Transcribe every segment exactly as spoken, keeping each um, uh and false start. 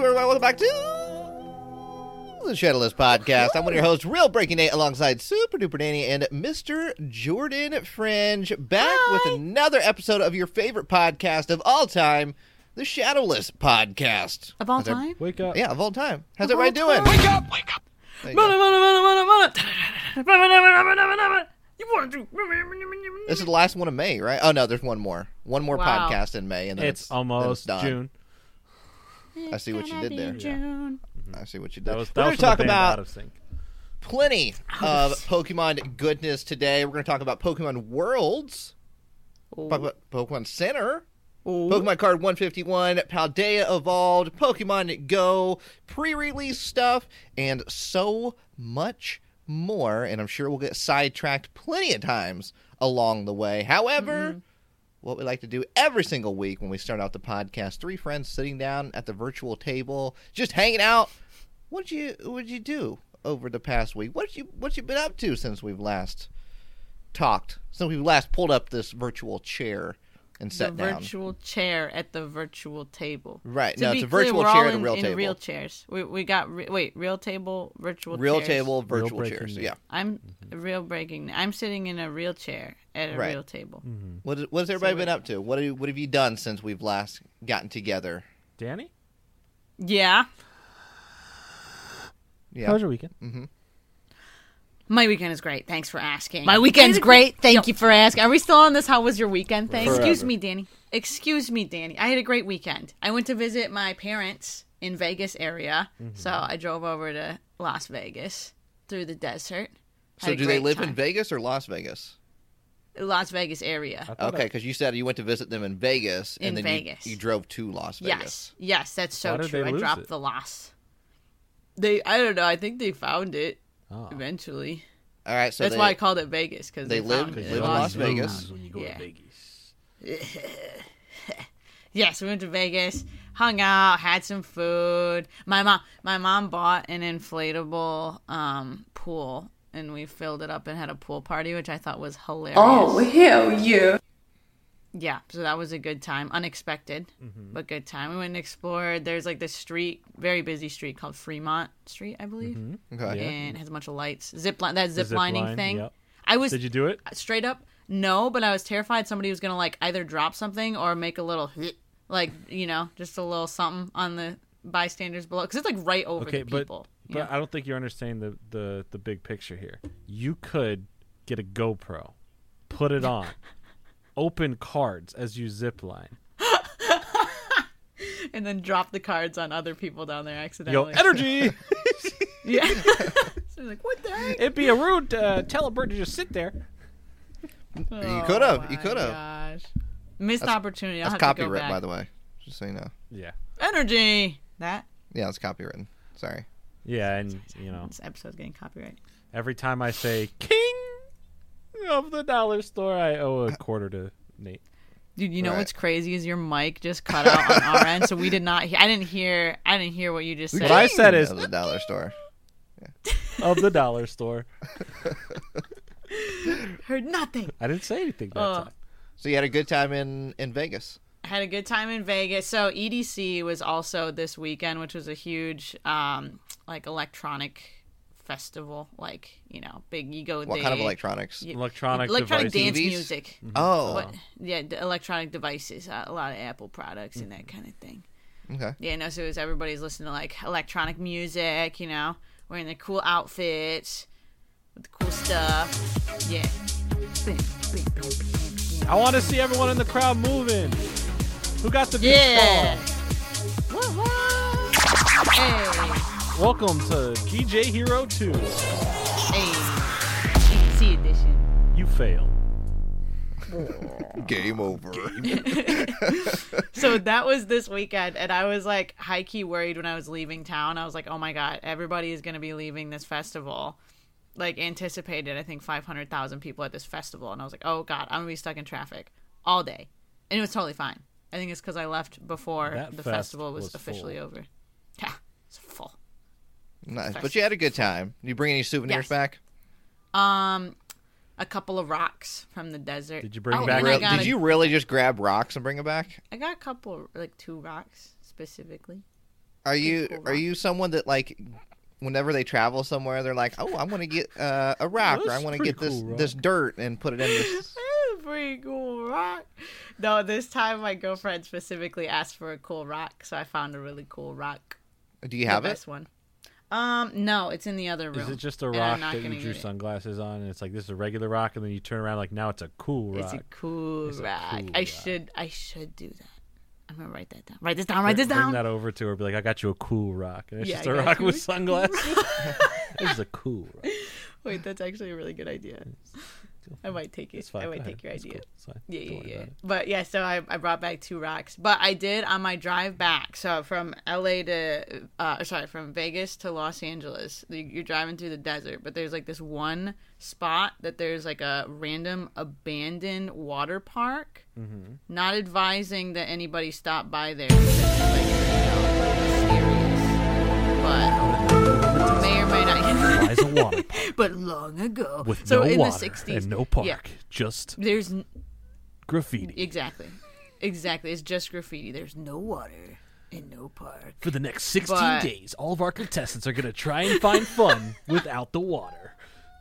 everybody. Welcome back to the Shadowless Podcast. I'm one of your hosts, Real Breaking Nate, alongside Super Duper Danny and Mister Jordan Fringe, back Hi. with another episode of your favorite podcast of all time, the Shadowless Podcast. Of all How's every- time? Wake up. Yeah, of all time. How's Of all everybody doing? time? Wake up! Wake up! There you go. You want to? This is the last one of May, right? Oh, no, there's one more. One more Wow. podcast in May, and then It's, it's, then it's almost done. June. I see what you did there. June. I see what you did. That was, We're that going was to from talk the band about Out of Sync. plenty of Pokemon goodness today. We're going to talk about Pokemon Worlds, talk about Pokemon Center, Ooh. Pokemon Card one fifty-one, Paldea Evolved, Pokemon Go, pre-release stuff, and so much more. And I'm sure we'll get sidetracked plenty of times along the way. However, Mm-hmm. what we like to do every single week when we start out the podcast, three friends sitting down at the virtual table, just hanging out. What'd you what'd you do over the past week? What you what you been up to since we've last talked? Since we've last pulled up this virtual chair and The sat down. virtual chair at the virtual table. Right. To No, be it's a clear, virtual we're chair all at a in, real in table. real chairs. We we got re- wait real table virtual Real chairs. table, virtual breaking chairs. news. Yeah. I'm real breaking. I'm sitting in a real chair at a Right. real table. What is, what has everybody So been wait. up to? What have, you, what have you done since we've last gotten together? Danny? Yeah, Yeah. How was your weekend? my weekend is great. Thanks for asking. My weekend's great. Thank you for asking. Are we still on this? How was your weekend thing? Forever. Excuse me, Danny. Excuse me, Danny. I had a great weekend. I went to visit my parents in Vegas area, so I drove over to Las Vegas through the desert. Had So a do they great live in time. Vegas or Las Vegas? Las Vegas area? I thought Okay, because you said you went to visit them in Vegas, and In then Vegas. You, you drove to Las Vegas. Yes, yes, that's so Why did true. they I lose dropped it? the loss. They, I don't know. I think they found it Oh. eventually. All right, so That's they, why I called it Vegas because they they, live- found they it. live in They Las lost it. Vegas. When you go Yeah. to Vegas. Yes, we went to Vegas, hung out, had some food. My mom, my mom bought an inflatable um, pool, and we filled it up and had a pool party, which I thought was hilarious. Oh, hell yeah. Yeah, so that was a good time. Unexpected, Mm-hmm. but good time. We went and explored. There's like this street, very busy street called Fremont Street, I believe, Okay. Yeah. and it has a bunch of lights. Zip line, that The zip, zip lining line, thing. yep. I was Did you do it? straight up no, but I was terrified somebody was gonna like either drop something or make a little like you know just a little something on the bystanders below because it's like right over Okay, the but, people. you but know? I don't think you're understanding the, the, the big picture here. You could get a GoPro, put it on, open cards as you zip line. And then drop the cards on other people down there Yo, accidentally. energy! Yeah. So I'm like, what the heck? It'd be a rude uh, tell a bird to just sit there. You could have. You Oh could my have. gosh. Missed opportunity. I'll That's have to go copyright, back. by the way. Just so you know. Yeah. Energy. That Yeah, it's copywritten. Sorry. Yeah, and, you know, this episode's getting copyright. every time I say king of the dollar store, I owe a quarter to Nate. Dude, you know Right. what's crazy is your mic just cut out on our end, so we did not. He- I didn't hear. I didn't hear what you just said. What I said is Of the dollar store. of the dollar store. Heard nothing. I didn't say anything that Uh, time. So you had a good time in, in Vegas. Had a good time in Vegas. So E D C was also this weekend, which was a huge um like electronic festival. Like, you know, big you go What they- kind of electronics? y- Electronic electronic devices. dance T Vs? music. Oh. What, yeah, the electronic devices, uh, a lot of Apple products and that kind of thing. Okay. Yeah, no, so it was everybody's listening to like electronic music, you know, wearing the cool outfits with the cool stuff. Yeah. Bam, bam, bam, bam, bam. I want to see everyone in the crowd moving. Who got the beach Yeah. ball? What, what? Hey. Welcome to P J Hero two. Hey. E D C edition. You failed. Game over. So that was this weekend, and I was like high key worried when I was leaving town. I was like, oh my god, everybody is going to be leaving this festival. Like, anticipated, I think, five hundred thousand people at this festival. And I was like, oh god, I'm going to be stuck in traffic all day. And it was totally fine. I think it's because I left before That the fest festival was, was officially full. over. Yeah, it's full. Nice. But you had a good time. You bring any souvenirs Yes. back? Um, a couple of rocks from the desert. Did you bring oh, back- and I Real- got Did a- you really just grab rocks and bring them back? I got a couple, like two rocks specifically. Are you cool are rock. you someone that like whenever they travel somewhere they're like, oh, I want to get uh, a rock or I That's want to pretty get this cool rock. this dirt and put it in this. Pretty cool rock. No, this time my girlfriend specifically asked for a cool rock, so I found a really cool rock. Do you have the it? best one. Um, no, it's in the other room. Is it just a and I'm rock not that you gonna drew get it. sunglasses on, and it's like this is a regular rock, and then you turn around like now it's a cool rock? It's a cool It's a rock. cool I rock. should, I should do that. I'm gonna write that down. Write this down. Write this Bring down. that over to her. Be like, I got you a cool rock, and it's Yeah, just I a got rock you with a sunglasses. This is a cool rock. Wait, that's actually a really good idea. I might take it. It's fine. I Go might ahead. take your It's idea. cool. It's fine. Yeah, Don't yeah, worry yeah. about it. But yeah, so I, I brought back two rocks. But I did on my drive back. So from L A to, uh, sorry, from Vegas to Los Angeles, you- you're driving through the desert. But there's like this one spot that there's like a random abandoned water park. Mhm. Not advising that anybody stop by there because it's like, you know, mysterious. But may or may not. Lies a water park But long ago, with so no in water the sixties, and no park, yeah. just There's n- graffiti. exactly, exactly. It's just graffiti. There's no water and no park. For the next sixteen But- days, all of our contestants are going to try and find fun without the water.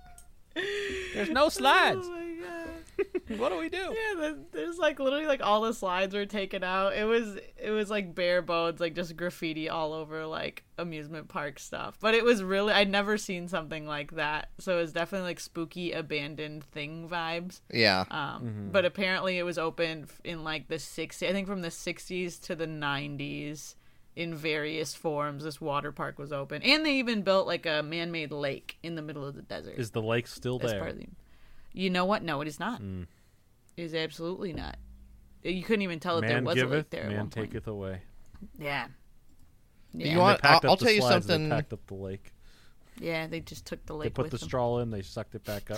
There's no slides. Oh my god! What do we do? Yeah, the- there's like literally like all the slides were taken out. It was it was like bare bones, like just graffiti all over like amusement park stuff. But it was really I'd never seen something like that. So it was definitely like spooky abandoned thing vibes. Yeah. Um, But apparently it was open f- in like the sixties, I think from the sixties to the nineties in various forms. This water park was open. And they even built like a man-made lake in the middle of the desert. Is the lake still As there? part of the- You know what? No, it is not. Mm. It is absolutely not. You couldn't even tell that there Man was a lake giveth, there at man one point. taketh away. Yeah. Yeah. You And want- they packed I'll- up I'll the tell you slides and something- They packed up the lake. Yeah, they just took the They lake put with the them. straw in. They sucked it back up.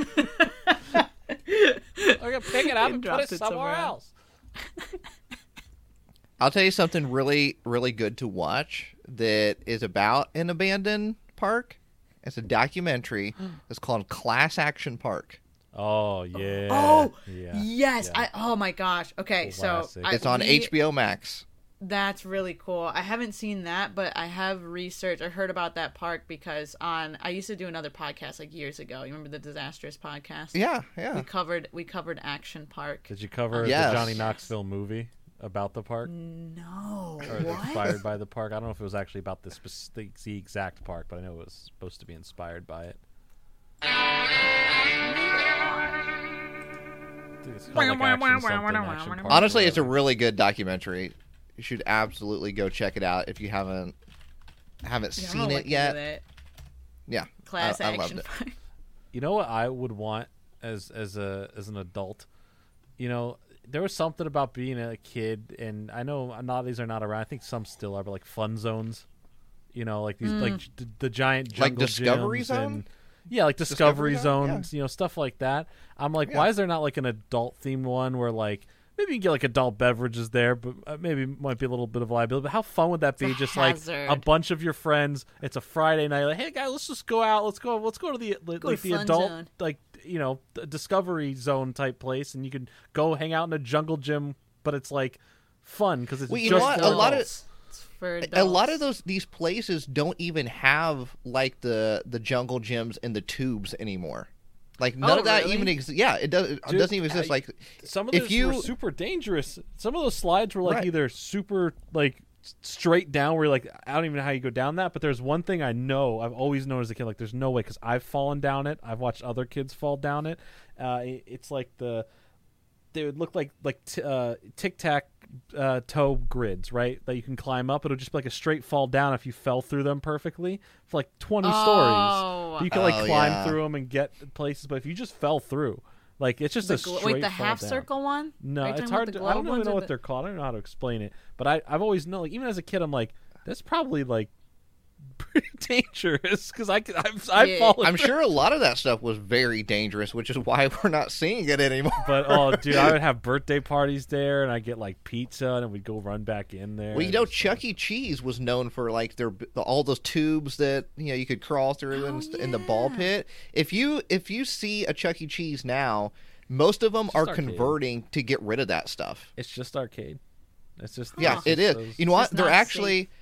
They're gonna pick it up And and, put dropped it it somewhere somewhere else. I'll tell you something really, really good to watch that is about an abandoned park. It's a documentary. It's called Class Action Park. Oh yeah. Oh, yeah. yes. yeah. I oh my gosh. Okay, Classic. so I, It's on we- H B O Max. That's really cool. I haven't seen that, but I have researched. I heard about that park because on I used to do another podcast like years ago. You remember the Disastrous podcast? Yeah, We yeah. covered we covered Action Park. Did you cover Yes. the Johnny Knoxville movie about the park? No. Or What? inspired by the park? I don't know if it was actually about the, spec- the exact park, but I know it was supposed to be inspired by it. I think it's called, like, Action something, Action Park, Honestly, it's a whatever. really good documentary. You should absolutely go check it out if you haven't haven't Yeah, I'm seen gonna it look into yet. that. Yeah, Class I, I loved Action it. Park. You know what I would want as as a as an adult? You know, there was something about being a kid, and I know a lot of these are not around. I think some still are, but like fun zones. You know, like these, like Mm. the, the giant Like jungle Discovery gyms Zone? and yeah, like Discovery, Discovery Zone? Zones. You know, stuff like that. I'm like, Yeah. why is there not like an adult themed one where like maybe you can get like adult beverages there, but uh, maybe might be a little bit of liability. But how fun would that be? a Just like a hazard. bunch of your friends. It's a Friday night. Like, hey guys, let's just go out. Let's go. Let's go to the like, Go to the Fun adult Zone. like you know the Discovery Zone type place, and you can go hang out in a jungle gym. But it's like fun because it's Well, you just know what? for A lot of- adults. It's for A lot of adults. those these places don't even have like the the jungle gyms and the tubes anymore. Like none Oh, of that really? even exists. Yeah, it does. It Dude, doesn't even exist. I- Like Some of if those you- were super dangerous. Some of those slides were like Right. either super like s- straight down, where you're like I don't even know how you go down that. But there's one thing I know. I've always known as a kid, like there's no way because I've fallen down it. I've watched other kids fall down it. Uh, it- it's like the they would look like like t- uh, tic tac uh, toe grids, right? That you can climb up. It'll just be like a straight fall down if you fell through them perfectly for like twenty Oh. stories. You can like Oh, climb yeah. through them and get places, but if you just fell through, like it's just The a glo- straight wait, the fall half down. circle one? No, Are you it's talking hard about to. the I don't globe even ones know or what the- they're called. I don't know how to explain it. But I, I've always known. Like even as a kid, I'm like, that's probably like pretty dangerous because I, I've, I've Yeah. fallen. I'm through- sure a lot of that stuff was very dangerous, which is why we're not seeing it anymore. But oh, dude, I would have birthday parties there, and I get like pizza, and we'd go run back in there. Well, you and know, just, Chuck E. Cheese was known for like their all those tubes that you know you could crawl through Oh, in, in the ball yeah. pit. If you if you see a Chuck E. Cheese now, most of them Just are arcade. converting to get rid of that stuff. It's just arcade. It's just Yeah, it's it just is. those- You know what? It's They're not actually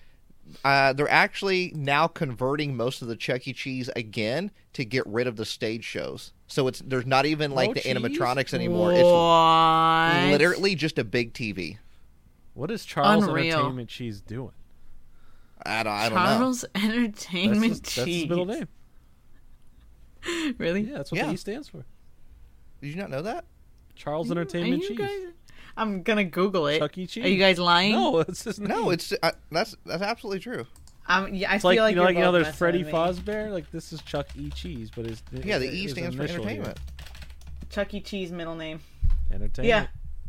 uh, they're actually now converting most of the Chuck E. Cheese again to get rid of the stage shows. So it's there's not even like No the cheese? animatronics anymore. What? It's literally just a big T V. What is Charles Unreal. Entertainment Cheese doing? I don't, I don't know. Charles Entertainment That's, his, that's Cheese. his middle name. Really? Yeah, that's what Yeah. the E stands for. Did you not know that? Charles Are Entertainment you Cheese. guys- I'm gonna Google it. Chuck E. Cheese. Are you guys lying? No, it's his name. No, it's uh, that's that's absolutely true. Um, yeah, I It's feel like, like you know, you're like you know, both there's messing Freddy with me. Fazbear. Like this is Chuck E. Cheese, but his Yeah, the his- E his stands for initial here. entertainment. Chuck E. Cheese middle name. Entertainment. Yeah.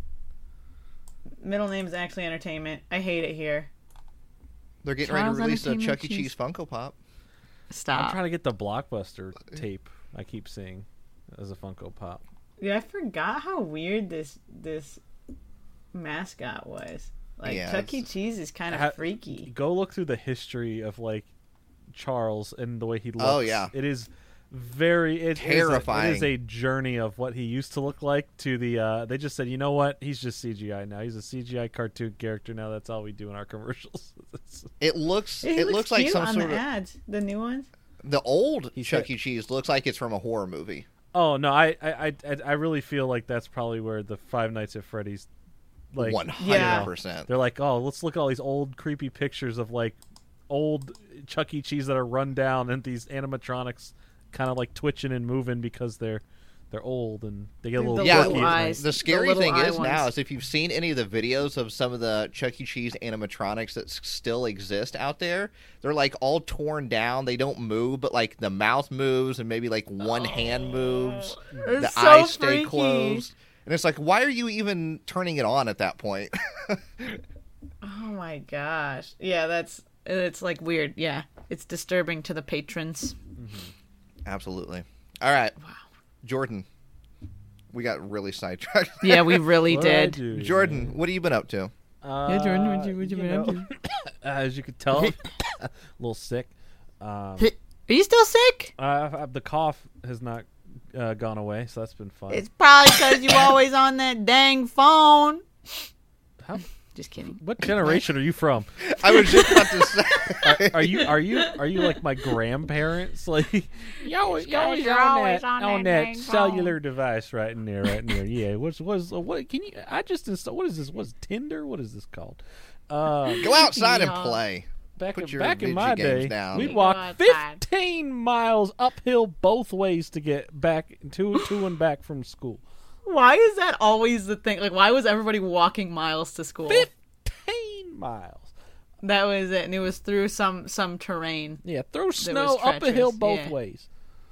Middle name is actually entertainment. I hate it here. They're getting Charles ready to release a Entertainment Chuck E. Cheese. Cheese Funko Pop. I'm Stop. trying to get the Blockbuster tape. I keep seeing as a Funko Pop. Yeah, I forgot how weird this this mascot was. Like Yeah, Chuck E. it's- Cheese is kind of Ha- freaky. Go look through the history of like Charles and the way he looks. Oh, yeah. It is very it is a- Terrifying. it is a journey of what he used to look like to the. Uh, they just said, you know what? He's just C G I now. He's a C G I cartoon character now. That's all we do in our commercials. It's- It looks He it looks like cute some on sort the of ads, the new ones. the old He's Chuck got- E. Cheese looks like it's from a horror movie. oh no, I, I I I really feel like that's probably where the Five Nights at Freddy's. Like One Yeah. hundred percent. they're like, oh, let's look at all these old creepy pictures of like old Chuck E. Cheese that are run down and these animatronics kind of like twitching and moving because they're they're old and they get a The little Yeah, quirky little at night. eyes. The scary little thing eye is now ones. is if you've seen any of the videos of some of the Chuck E. Cheese animatronics that s- still exist out there, they're like all torn down. They don't move, but like the mouth moves and maybe like one hand moves. It's The so eyes stay freaky. closed. And it's like, why are you even turning it on at that point? Oh my gosh. Yeah, that's it's like weird. Yeah, it's disturbing to the patrons. Absolutely. All right. Wow. Jordan, we got really sidetracked. Yeah, we really What I did. do, Jordan, what have you been up to? Uh, Yeah, Jordan, what you- what you been up know, as you could tell, a little sick. Um, Are you still sick? uh, the cough has not uh, gone away, so that's been fun. It's probably because you always on that dang phone. How, Just kidding. what generation are you from? I was just about to say. Are you are you are you like my grandparents? Like you always, you always you're on always that on on that that dang phone. cellular device right in there, right in there. Yeah. What's what's what? Can you? I just installed. What is this? What's Tinder? What is this called? Uh, Go outside and Yeah. play. back Put in, your back in video my games day, down. we'd Go walk outside. fifteen miles uphill both ways to get back to to and back from school. Why is that always the thing? Like, why was everybody walking miles to school? Fifteen miles. That was it, and it was through some some terrain. Yeah, throw was snow up a hill treacherous, both yeah. ways.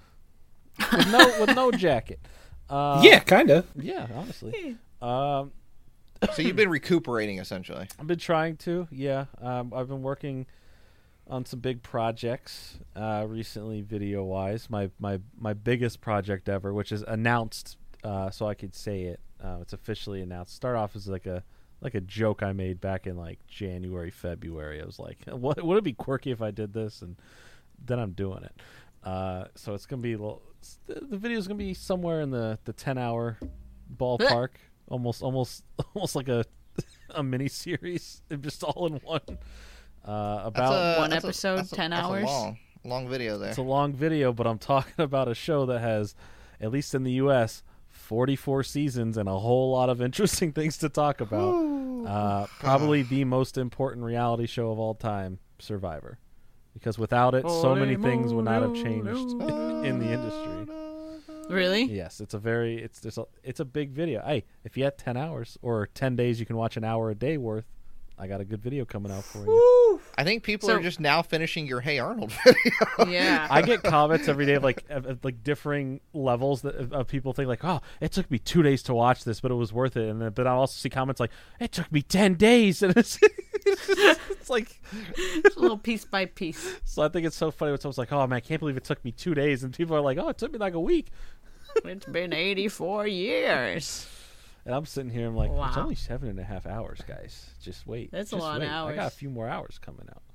With no with no jacket. Uh, yeah, kinda. Yeah, honestly. Um, So you've been recuperating essentially. I've been trying to. Yeah, um, I've been working on some big projects uh, recently, video wise. My my my biggest project ever, which is announced, uh, so I could say it. Uh, it's officially announced. Start off as like a like a joke I made back in like January, February. I was like, "What would it be quirky if I did this?" And then I'm doing it. Uh, so it's gonna be a little. The, the video's gonna be somewhere in the the ten hour ballpark. almost almost almost like a a mini series, just all in one. Uh, That's about a- One that's a- episode, that's a- ten that's a hours? long, long video there. it's a long video, but I'm talking about a show that has, at least in the U S, forty-four seasons and a whole lot of interesting things to talk about. Uh, probably the most important reality show of all time, Survivor, because without it, so many things would not have changed in the industry. Really? Yes, it's a very it's there's a it's a big video. Hey, if you had ten hours or ten days, you can watch an hour a day worth. I got a good video coming out for you. Woo! I think people So- are just now finishing your Hey Arnold video. Yeah. I get comments every day of like of, of, like differing levels that, of, of people think like, oh, it took me two days to watch this, but it was worth it. And then, but I also see comments like, it took me ten days, and it's it's, just, it's like, Just a little piece by piece. so I think it's so funny when someone's like, oh man, I can't believe it took me two days, and people are like, oh, it took me like a week, It's been eighty-four years. and I'm sitting here, I'm like, it's Wow. only seven and a half hours, guys. Just wait. That's a Just lot of wait. I got a hours. few more hours coming out.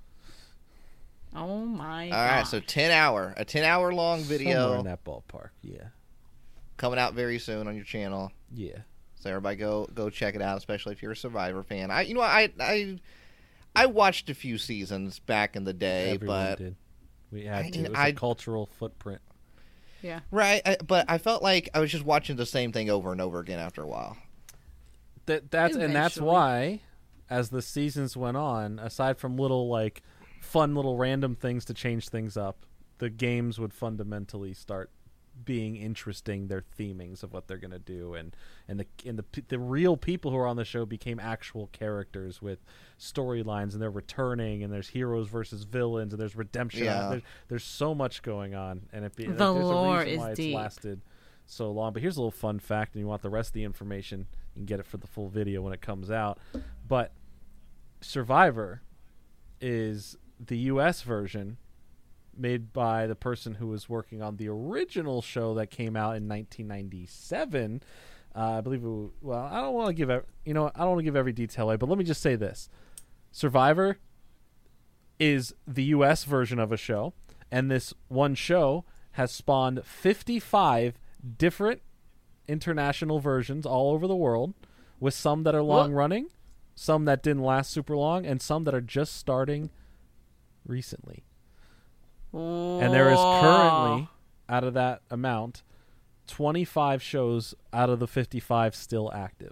Oh my All god. right, so ten hour, a ten hour long Somewhere video in that ballpark. Yeah, coming out very soon on your channel. yeah. So everybody go go check it out, especially if you're a Survivor fan. I you know what, I I I watched a few seasons back in the day, Everyone but did. We had I- to. It was I- a cultural footprint. Yeah. right. I, but I felt like I was just watching the same thing over and over again after a while. That that's and that's Eventually. why, as the seasons went on, aside from little like fun little random things to change things up, the games would fundamentally start being interesting. Their themings of what they're gonna do, and and the and the p- the real people who are on the show became actual characters with storylines, and they're returning, and there's heroes versus villains, and there's redemption. Yeah. There's, there's so much going on, and it be, The there's lore a reason is why it's deep. lasted so long. But here's a little fun fact, and you want the rest of the information, you can get it for the full video when it comes out. But Survivor is the U S version made by the person who was working on the original show that came out in nineteen ninety-seven. Uh, I believe it was, well, I don't want to give ev- you know, I don't want to give every detail away, but let me just say this. Survivor is the U S version of a show, and this one show has spawned fifty-five different international versions all over the world, with some that are long running, some that didn't last super long, and some that are just starting recently. And there is currently, out of that amount, twenty-five shows out of the fifty-five still active.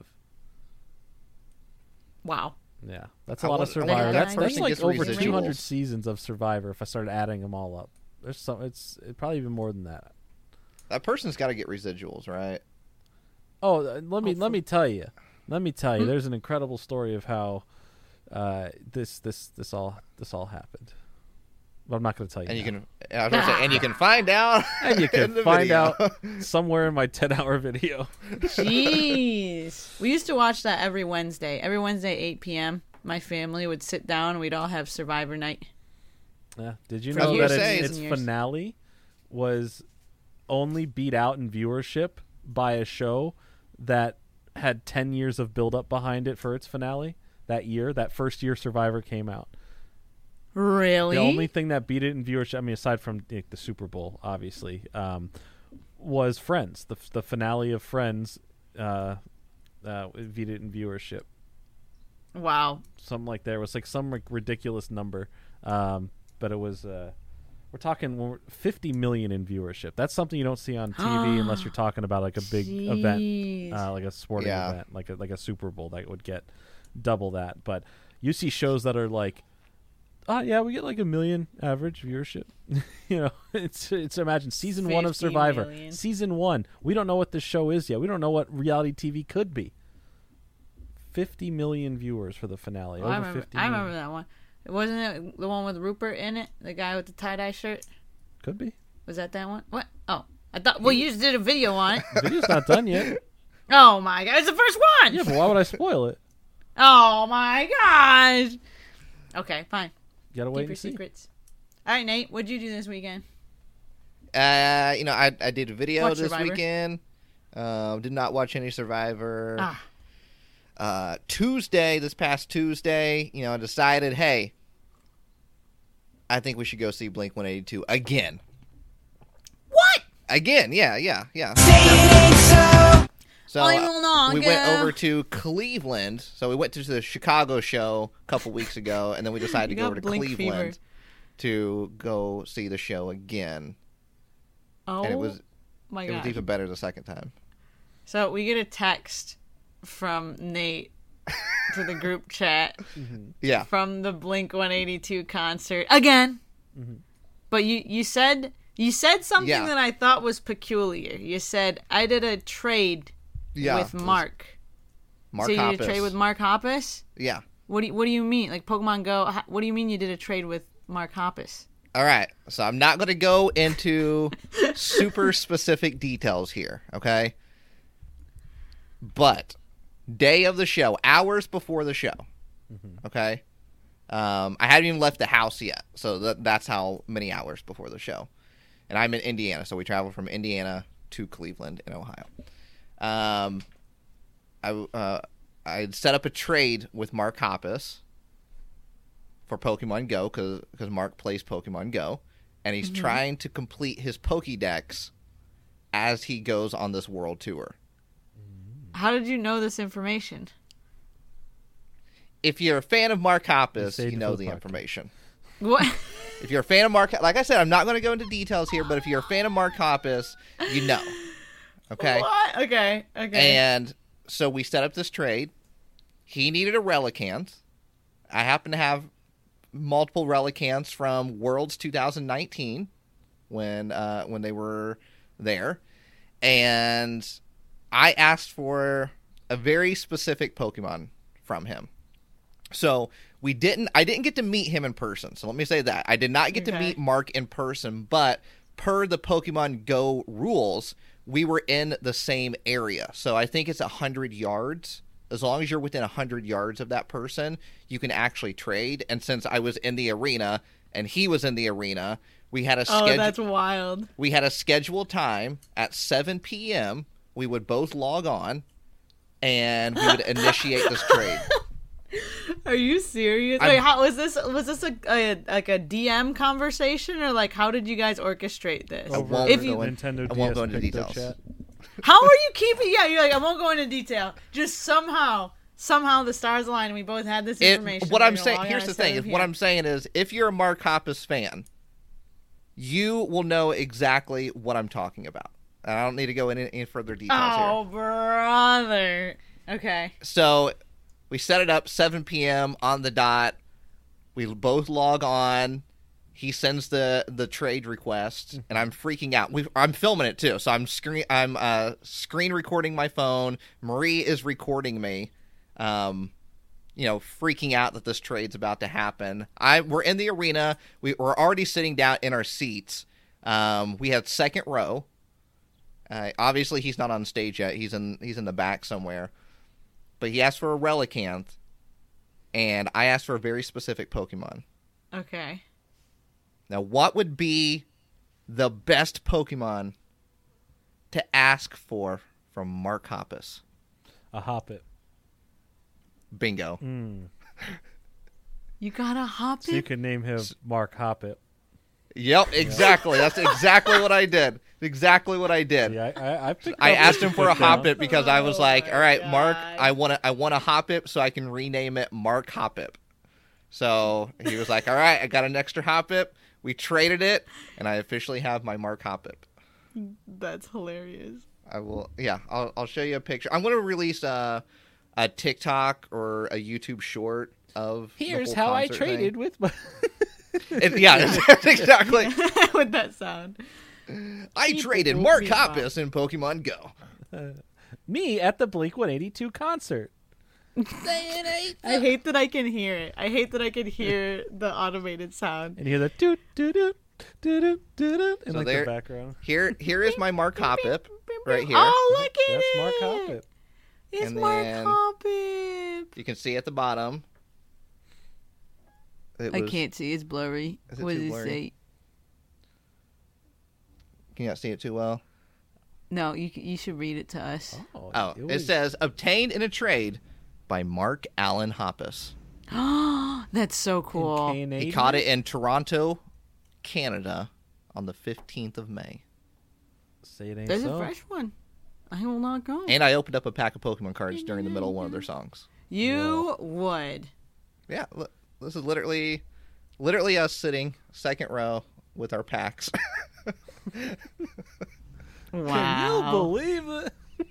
Wow. Yeah, that's a I lot wonder- of I wonder Survivor. if That's, that that's person like gets over residuals. two hundred seasons of Survivor if I started adding them all up. There's some. It's it probably even more than that. That person's got to get residuals, right? Oh, uh, let me let Hopefully. me tell you. Let me tell you. Hmm. There's an incredible story of how uh, this this this all this all happened. But I'm not going to tell you. And you now. can, I was gonna say, and you can find out. and you in can the find video. out somewhere in my ten-hour video. Jeez. We used to watch that every Wednesday. Every Wednesday, eight p.m., my family would sit down and we'd all have Survivor night. Yeah. Did you For know years that and its, years its and years. finale was only beat out in viewership by a show that had ten years of build-up behind it for its finale that year? That first year Survivor came out. Really? The only thing that beat it in viewership, I mean, aside from like, the Super Bowl, obviously, um, was Friends. The the finale of Friends uh, uh, beat it in viewership. Wow. Something like that. It was like some like, ridiculous number, um, but it was. Uh, we're talking we're fifty million in viewership. That's something you don't see on T V unless you're talking about like a big event, Jeez. uh, like a sporting Yeah. event, like a, like a Super Bowl that would get double that. But you see shows that are like. Oh yeah, we get like a million average viewership. you know, it's it's imagine season one of fifty Survivor. million. Season one. We don't know what this show is yet. We don't know what reality T V could be. Fifty million viewers for the finale. Oh, Over I remember. fifty. I million. remember that one. Wasn't it the one with Rupert in it? The guy with the tie dye shirt. Could be. Was that that one? What? Oh, I thought. Well, you just did a video on it. The video's not done yet. Oh my god! It's the first one. Yeah, but why would I spoil it? Oh my gosh. Okay, fine. You gotta wait Keep your and see. secrets. All right, Nate. What'd you do this weekend? Uh, you know, I I did a video Watch this Survivor. weekend. Um, did not watch any Survivor. Ah. Uh, Tuesday, this past Tuesday, you know, I decided, hey, I think we should go see Blink one eighty-two again. What? Again, yeah, yeah, yeah. So I'm uh, no we went longer- over to Cleveland. So we went to the Chicago show a couple weeks ago, and then we decided to You go got over to Blink Cleveland fever. to go see the show again. Oh And it was my it was god! even better the second time. So we get a text from Nate to the group chat Yeah. from the Blink one eighty-two concert again. Mm-hmm. But you you said you said something Yeah. that I thought was peculiar. You said I did a trade Yeah. with Mark. Mark so you did Hoppus. a trade with Mark Hoppus? Yeah. What do you, what do you mean? Like Pokemon Go? Ho- What do you mean you did a trade with Mark Hoppus? All right. So I'm not going to go into super specific details here, okay? But day of the show, hours before the show, okay? Um, I hadn't even left the house yet, so that, that's how many hours before the show. And I'm in Indiana, so we traveled from Indiana to Cleveland in Ohio. Um, I uh, I had set up a trade with Mark Hoppus for Pokemon Go because Mark plays Pokemon Go, and he's trying to complete his Pokédex as he goes on this world tour. How did you know this information? if you're a fan of Mark Hoppus, saved you it know for the the podcast. information. What? If you're a fan of Mark, like I said, I'm not going to go into details here, but if you're a fan of Mark Hoppus, you know. Okay? What? Okay. Okay. And so we set up this trade. He needed a Relicanth. I happen to have multiple Relicanths from Worlds twenty nineteen when uh, when they were there. And I asked for a very specific Pokemon from him. So we didn't I didn't get to meet him in person. So let me say that. I did not get to Okay. meet Mark in person, but per the Pokemon Go rules, we were in the same area. So I think it's one hundred yards. As long as you're within one hundred yards of that person, you can actually trade. And since I was in the arena and he was in the arena, we had a oh, schedule that's wild. we had a scheduled time at seven p.m. We would both log on and we would initiate this trade. Are you serious? I'm- Wait, how was this? Was this a, a like a D M conversation, or like how did you guys orchestrate this? I Over won't If you- go in- Nintendo I won't D S go into Picto details. Chat. How are you keeping? Yeah, you're like I won't go into detail. Just somehow, somehow the stars aligned and we both had this It, information. what We're I'm gonna saying, log here's on the at thing: is seven what p m. I'm saying is, if you're a Mark Hoppus fan, you will know exactly what I'm talking about. I don't need to go into any further details Oh, here. brother. Okay. So we set it up seven p.m. on the dot. We both log on. He sends the, the trade request, and I'm freaking out. We I'm filming it too, so I'm screen I'm uh, screen recording my phone. Marie is recording me, um, you know, freaking out that this trade's about to happen. I we're in the arena. We, we're already sitting down in our seats. Um, we had second row. Uh, obviously, he's not on stage yet. He's in he's in the back somewhere. But he asked for a Relicanth, and I asked for a very specific Pokemon. Okay. Now, what would be the best Pokemon to ask for from Mark Hoppus? A Hoppit. Bingo. Mm. You gotta hop So you it. can name him Mark Hoppit. Yep, exactly. That's exactly what I did. Exactly what I did. Yeah, I, I, I, picked I up asked what him you for a put down. Hoppip because I was Oh like, my all right, Mark, God. I want to I want a Hoppip so I can rename it Mark Hoppip. So he was like, all right, I got an extra Hoppip. We traded it, and I officially have my Mark Hoppip. That's hilarious. I will, yeah, I'll, I'll show you a picture. I'm going to release a, a TikTok or a YouTube short of the Here's whole how I concert thing. traded with my... It- yeah, exactly. With that sound. I People traded will Mark be Hoppus in Pokemon Go. Me at the Blink one eighty-two concert. I hate that I can hear it. I hate that I can hear the automated sound. And you hear the doot, doot, doot, doot, doot, doot, doot, in So like there- the background. Here, here is my Mark Hoppip right here. Oh, look at That's it. Mark Hoppit. It's And Mark then- Hoppip. You can see at the bottom. It I was- can't see. It's blurry. Is it What too does it blurry? say? Can you not see it too well? No, you c- you should read it to us. Oh, Oh, it, was- says obtained in a trade by Mark Allen Hoppus. That's so cool. in He Canadian? caught it in Toronto, Canada, on the fifteenth of May. Say it ain't There's so. a fresh one. I will not go. And I opened up a pack of Pokemon cards during the middle of one of their songs. You would. Yeah, look, this is literally, literally us sitting second row with our packs. Wow. Can you believe it?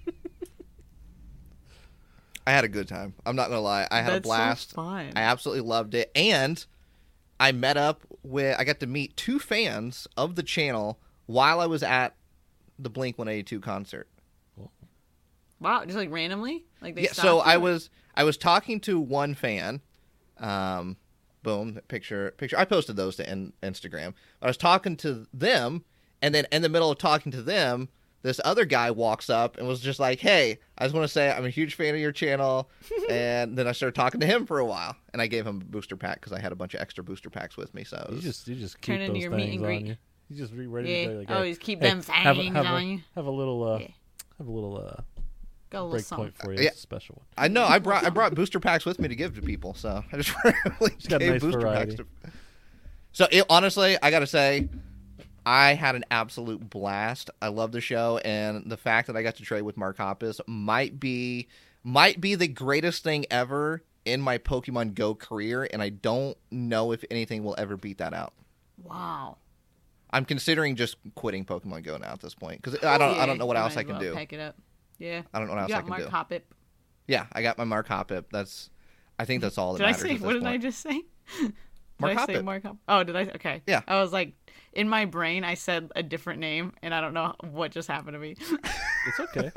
I had a good time. I'm not gonna lie. I had That's a blast. So fun. I absolutely loved it, and I met up with. I got to meet two fans of the channel while I was at the Blink one eighty-two concert. Wow, just like randomly, like they. Yeah, stopped so you? I was I was talking to one fan. Um, boom, picture picture. I posted those to in, Instagram. I was talking to them, and then in the middle of talking to them, this other guy walks up and was just like, "Hey, I just want to say I'm a huge fan of your channel." And then I started talking to him for a while, and I gave him a booster pack because I had a bunch of extra booster packs with me. So it You was- just, you just Turn keep into those your meet things and on greet. you. You just re- ready Yeah. to go. Like, Always hey, keep hey, them have, a- fangs have, a, on you. have a little, uh, Yeah. have a little uh, Got a little break something. point for you. Yeah. It's a special one. I know I brought I brought booster packs with me to give to people, so I just randomly got gave nice booster variety. packs. To... So it, honestly, I gotta say, I had an absolute blast. I love the show, and the fact that I got to trade with Mark Hoppus might be might be the greatest thing ever in my Pokemon Go career, and I don't know if anything will ever beat that out. Wow. I'm considering just quitting Pokemon Go now at this point because I don't Yeah, I don't know what you else might I can as do. well Pack it up. Yeah. I don't know what else You I got can Mark do. Hoppip. Yeah, I got my Mark Hoppip. That's I think that's all that Did I matters. say? at this What did point. I just say? Did Mark I say Hoppip. Mark Hoppip? Oh, did I? Okay. Yeah. I was like, in my brain, I said a different name, and I don't know what just happened to me. It's okay.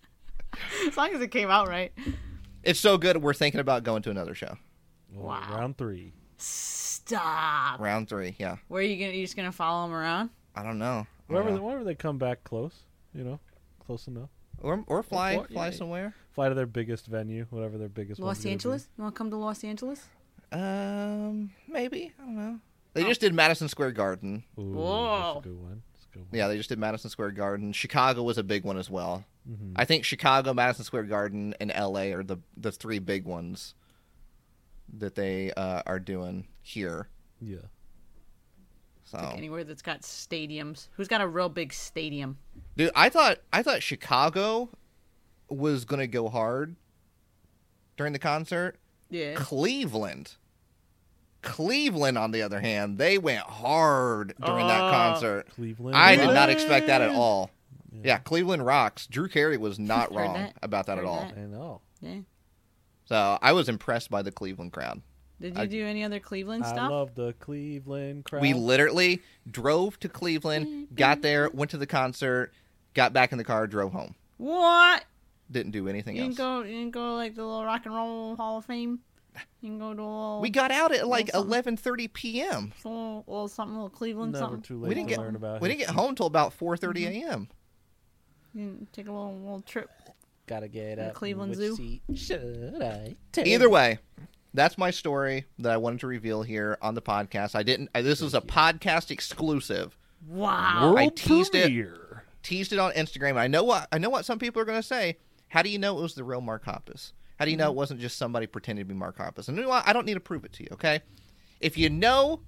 As long as it came out right. It's so good. We're thinking about going to another show. Well, Wow. Round three. Stop. Round three. Yeah. Where are you gonna? You just gonna follow him around? I don't know. I don't Wherever, know. wherever they come back close, you know, close enough. Or or fly Or- fly yeah. somewhere. Fly to their biggest venue, whatever their biggest. one's Los gonna be. Angeles? You want to come to Los Angeles? Um, maybe I don't know. They Oh. just did Madison Square Garden. Ooh, Whoa. that's a good one. That's a good one. Yeah, they just did Madison Square Garden. Chicago was a big one as well. Mhm. I think Chicago, Madison Square Garden, and L A are the the three big ones that they uh, are doing here. Yeah. So, Like anywhere that's got stadiums. Who's got a real big stadium? dude, I thought I thought Chicago was gonna go hard during the concert. Yeah. Cleveland, Cleveland, on the other hand, they went hard during that Oh. concert. Cleveland. I did not Rocks. expect that at all. Yeah. Yeah, Cleveland rocks. Drew Carey was not Heard wrong that. about that Heard at all. that. I know. Yeah. So I was impressed by the Cleveland crowd. Did you I- do any other Cleveland I stuff? love the Cleveland crowd. We literally drove to Cleveland, got there, went to the concert, got back in the car, drove home. What? Didn't do anything You else. didn't go. You didn't go like the little Rock and Roll Hall of Fame. You can go to a little. We got out at like something. eleven thirty p.m. a little, little something, little Cleveland Never something. too late We didn't to get learn about we didn't get history. home till about four thirty Mm-hmm. a.m. You didn't take a little little trip. Gotta get The up. Cleveland Which Zoo. seat should I take? Either way, that's my story that I wanted to reveal here on the podcast. I didn't. I, this is a podcast exclusive. Wow. World I teased it. premiere. Teased it on Instagram. I know what I know what some people are going to say. How do you know it was the real Mark Hoppus? How do you know it wasn't just somebody pretending to be Mark Hoppus? And you know what? I don't need to prove it to you. Okay, if you know,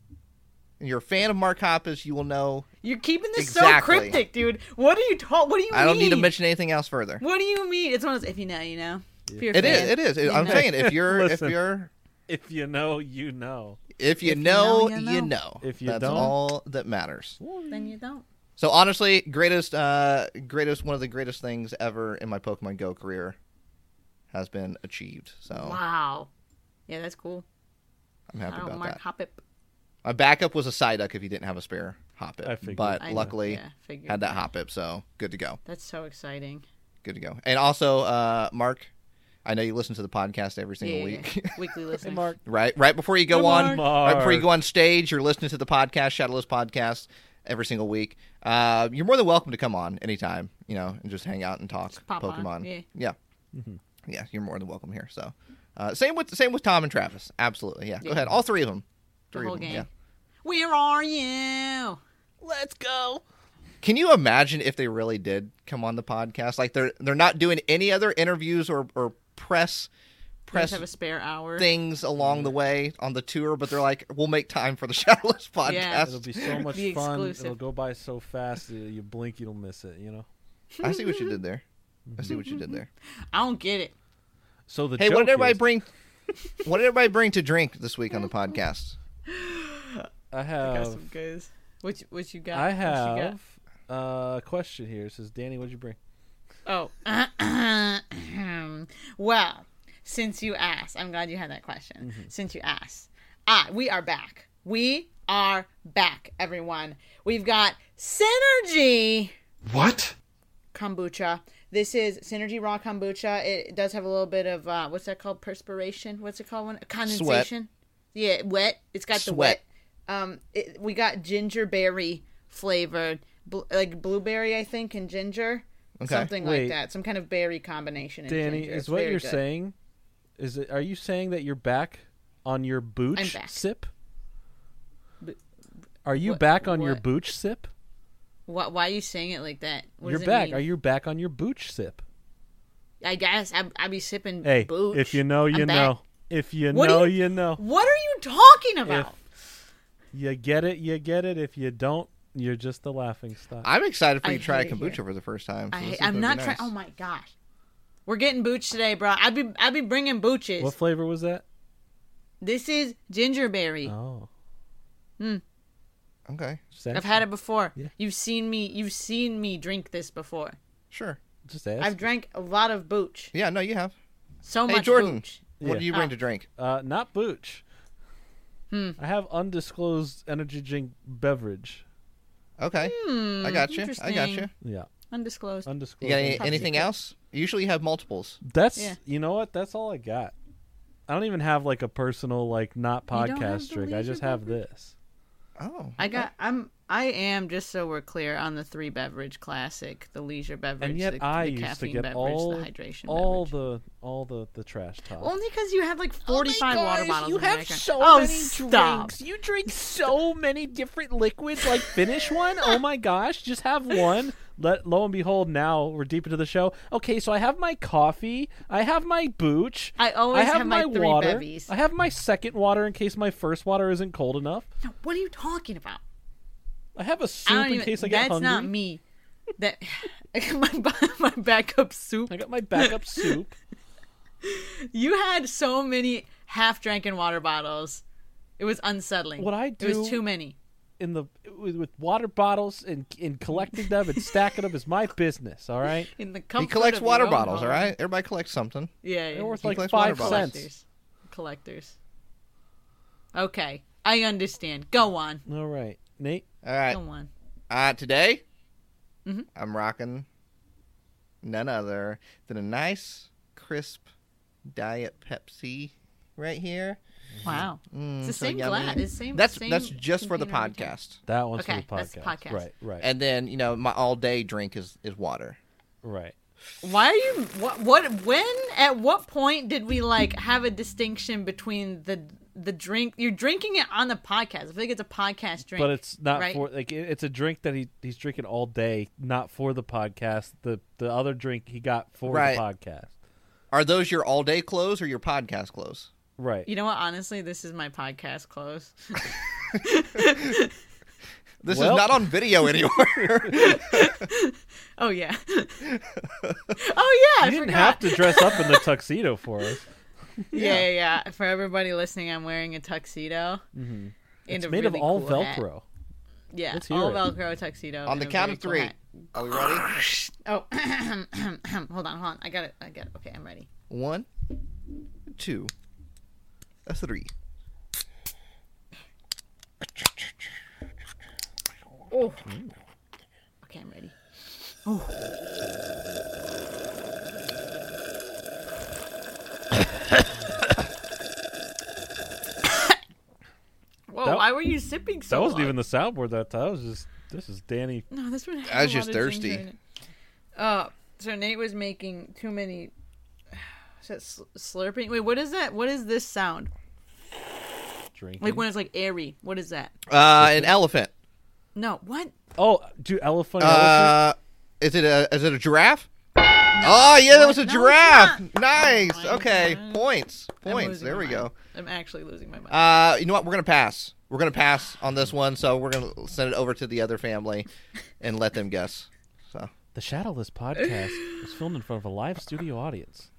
and you're a fan of Mark Hoppus, you will know. You're keeping this Exactly. so cryptic, dude. What are you ta- What do you I don't mean? need to mention anything else further. What do you mean? It's one of those. If you know, you know. If you're a It is. fan, It is. you I'm know. saying if you're if Listen. you're If you know, you know. if you If you know, know, you you know. know. If you That's don't- all that matters. Then you don't. So honestly, greatest, uh, greatest, one of the greatest things ever in my Pokemon Go career has been achieved. So Wow. Yeah, that's cool. I'm happy I don't about Mark that. Hoppip. My backup was a Psyduck if you didn't have a spare Hoppip, I figured. but I- luckily yeah, figured. had that Hoppip, so good to go. That's so exciting. Good to go. And also, uh, Mark, I know you listen to the podcast every single Yeah, week. yeah. Weekly listener. Hey, Mark. Right, right before you go Hey, on, Mark. right before you go on stage, you're listening to the podcast, Shadowless Podcast, every single week. Uh, you're more than welcome to come on anytime, you know, and just hang out and talk Just pop on, Pokemon. yeah. yeah, Mm-hmm. yeah, you're more than welcome here. So, uh, same with same with Tom and Travis. Absolutely, yeah. Go Yeah. ahead, all three of them. The Three whole of them. game. Yeah. Where are you? Let's go. Can you imagine if they really did come on the podcast? Like they're they're not doing any other interviews or or press Just press have a spare hour. things along the way on the tour, but they're like, we'll make time for the Shadowless podcast. Yeah. It'll be so much Be fun. exclusive. It'll go by so fast. You, you blink, you'll miss it. You know. I see what you did there. I see what you did there. I don't get it. So the Hey, joke what did everybody is, bring? What did everybody bring to drink this week on the podcast? I I got have. some guys. What you, what you got? I What you got? have uh, a question here. It says, Danny, what'd you bring? Oh. Well, since you asked, I'm glad you had that question. Mm-hmm. Since you asked. Ah, we are back. We are back, everyone. We've got Synergy What? kombucha. This is Synergy Raw Kombucha. It does have a little bit of, uh, what's that called? Perspiration? What's it called? When Condensation? Yeah, wet. It's got the Sweat. wet. Um, it, we got ginger berry flavored, bl- like blueberry, I think, and ginger. Okay. Something Wait. like that. Some kind of berry combination. In Danny, ginger. is It's what very you're good. saying? Is it? Are you saying that you're back on your booch I'm back. sip? B- Are you what- back on your what? booch sip? Why, why are you saying it like that? What you're does it back. mean? Are you back on your booch sip? I guess I I be sipping Hey, booch. if you know, you I'm back. know. If you What do know, you- you know. What are you talking about? You get it, you get it. If you don't, you're just a laughing stock. I'm excited for I you to try hate it kombucha here. for the first time. so I, this is I'm gonna not be trying. nice. Oh my gosh! We're getting booch today, bro. I'd be I'd be bringing booches. What flavor was that? This is gingerberry. Oh, Okay, just I've ask- had it before. Yeah. You've seen me. You've seen me drink this before. sure. Just ask. I've drank a lot of booch. Yeah, no, you have. So Hey, much Jordan. booch. What Yeah. do you bring Oh. to drink? Uh, not booch. Hmm. I have undisclosed energy drink beverage. Okay, Hmm, I got you. I got you. interesting. Yeah, Undisclosed. undisclosed. You got any, energy anything drink. else? Usually you have multiples. That's Yeah. you know what? That's all I got. I don't even have like a personal like not You don't have podcast the drink. I leisure just have beverage? this. Oh, I got. I'm. I am just so we're clear on the three beverage classic, the leisure beverage, And yet the, I the used to caffeine get beverage, all the hydration all beverage. the all the the trash talk. Only because you had like forty-five water bottles. You in the have background. so oh, many stop. drinks. You drink so many different liquids. Like finish one. Oh my gosh, just have one. Let lo and behold, now we're deep into the show. Okay, so I have my coffee. I have my booch. I always I have, have my my three water. bevies. I have my second water in case my first water isn't cold enough. No, what are you talking about? I have a I soup don't in even, case I get that's hungry. not me. That I got my my backup soup. I got my backup soup. You had so many half-drinking water bottles. It was unsettling. What I It was do- too many. In the with, with water bottles and and collecting them and stacking them is my business. All right. In the he comfort collects of water your own bottles. All home. right, everybody collects something. Yeah, yeah. They're worth He like collects water five bottles. cents. Collectors. Collectors. Okay, I understand. Go on. All right, Nate. All right, Go on. uh, today Mhm. I'm rocking none other than a nice, crisp Diet Pepsi right here. Wow. Mm, It's the so same yummy. glass. It's same. That's same that's just for the container every time. podcast. That one's Okay, for the that's podcast. the podcast. Right, right, And then you know my all day drink is is water. right. Why are you? What? What? When? At what point did we like have a distinction between the the drink? You're drinking it on the podcast. I feel like it's a podcast drink. But it's not right? for like it- it's a drink that he he's drinking all day, not for the podcast. The the other drink he got for Right. the podcast. Are those your all day clothes or your podcast clothes? Right. You know what? Honestly, this is my podcast clothes. This Well- is not on video anywhere. Oh yeah. oh yeah. I You didn't forgot. have to dress up in the tuxedo for us. Yeah, yeah, yeah. For everybody listening, I'm wearing a tuxedo. Mm-hmm. And It's a made really of all cool hat. Velcro. Yeah, Let's hear all it. Velcro tuxedo. on and the a count very of cool three. hat. Are we ready? Oh, hold on, hold on. I got it. I got it. Okay, I'm ready. One, two, a three. Oh. Okay, I'm ready. Whoa! That- why were you sipping so That wasn't long? even the soundboard that time. That was just this is Danny. No, this one. I was just thirsty. Uh, so Nate was making too many. Is that sl- slurping? Wait, what is that? What is this sound? Drinking. Like when it's like airy. What is that? Uh, an elephant. No, what? Oh, do elephant elephant? Uh, is it a is it a giraffe? Oh yeah, that was a No, it's giraffe. not. Nice. Oh my Okay, God. points. I'm Points. losing There my we go. mind. I'm actually losing my mind. Uh, you know what? We're gonna pass. We're gonna pass on this one. So we're gonna send it over to the other family, and let them guess. So The Shadowless podcast was filmed in front of a live studio audience.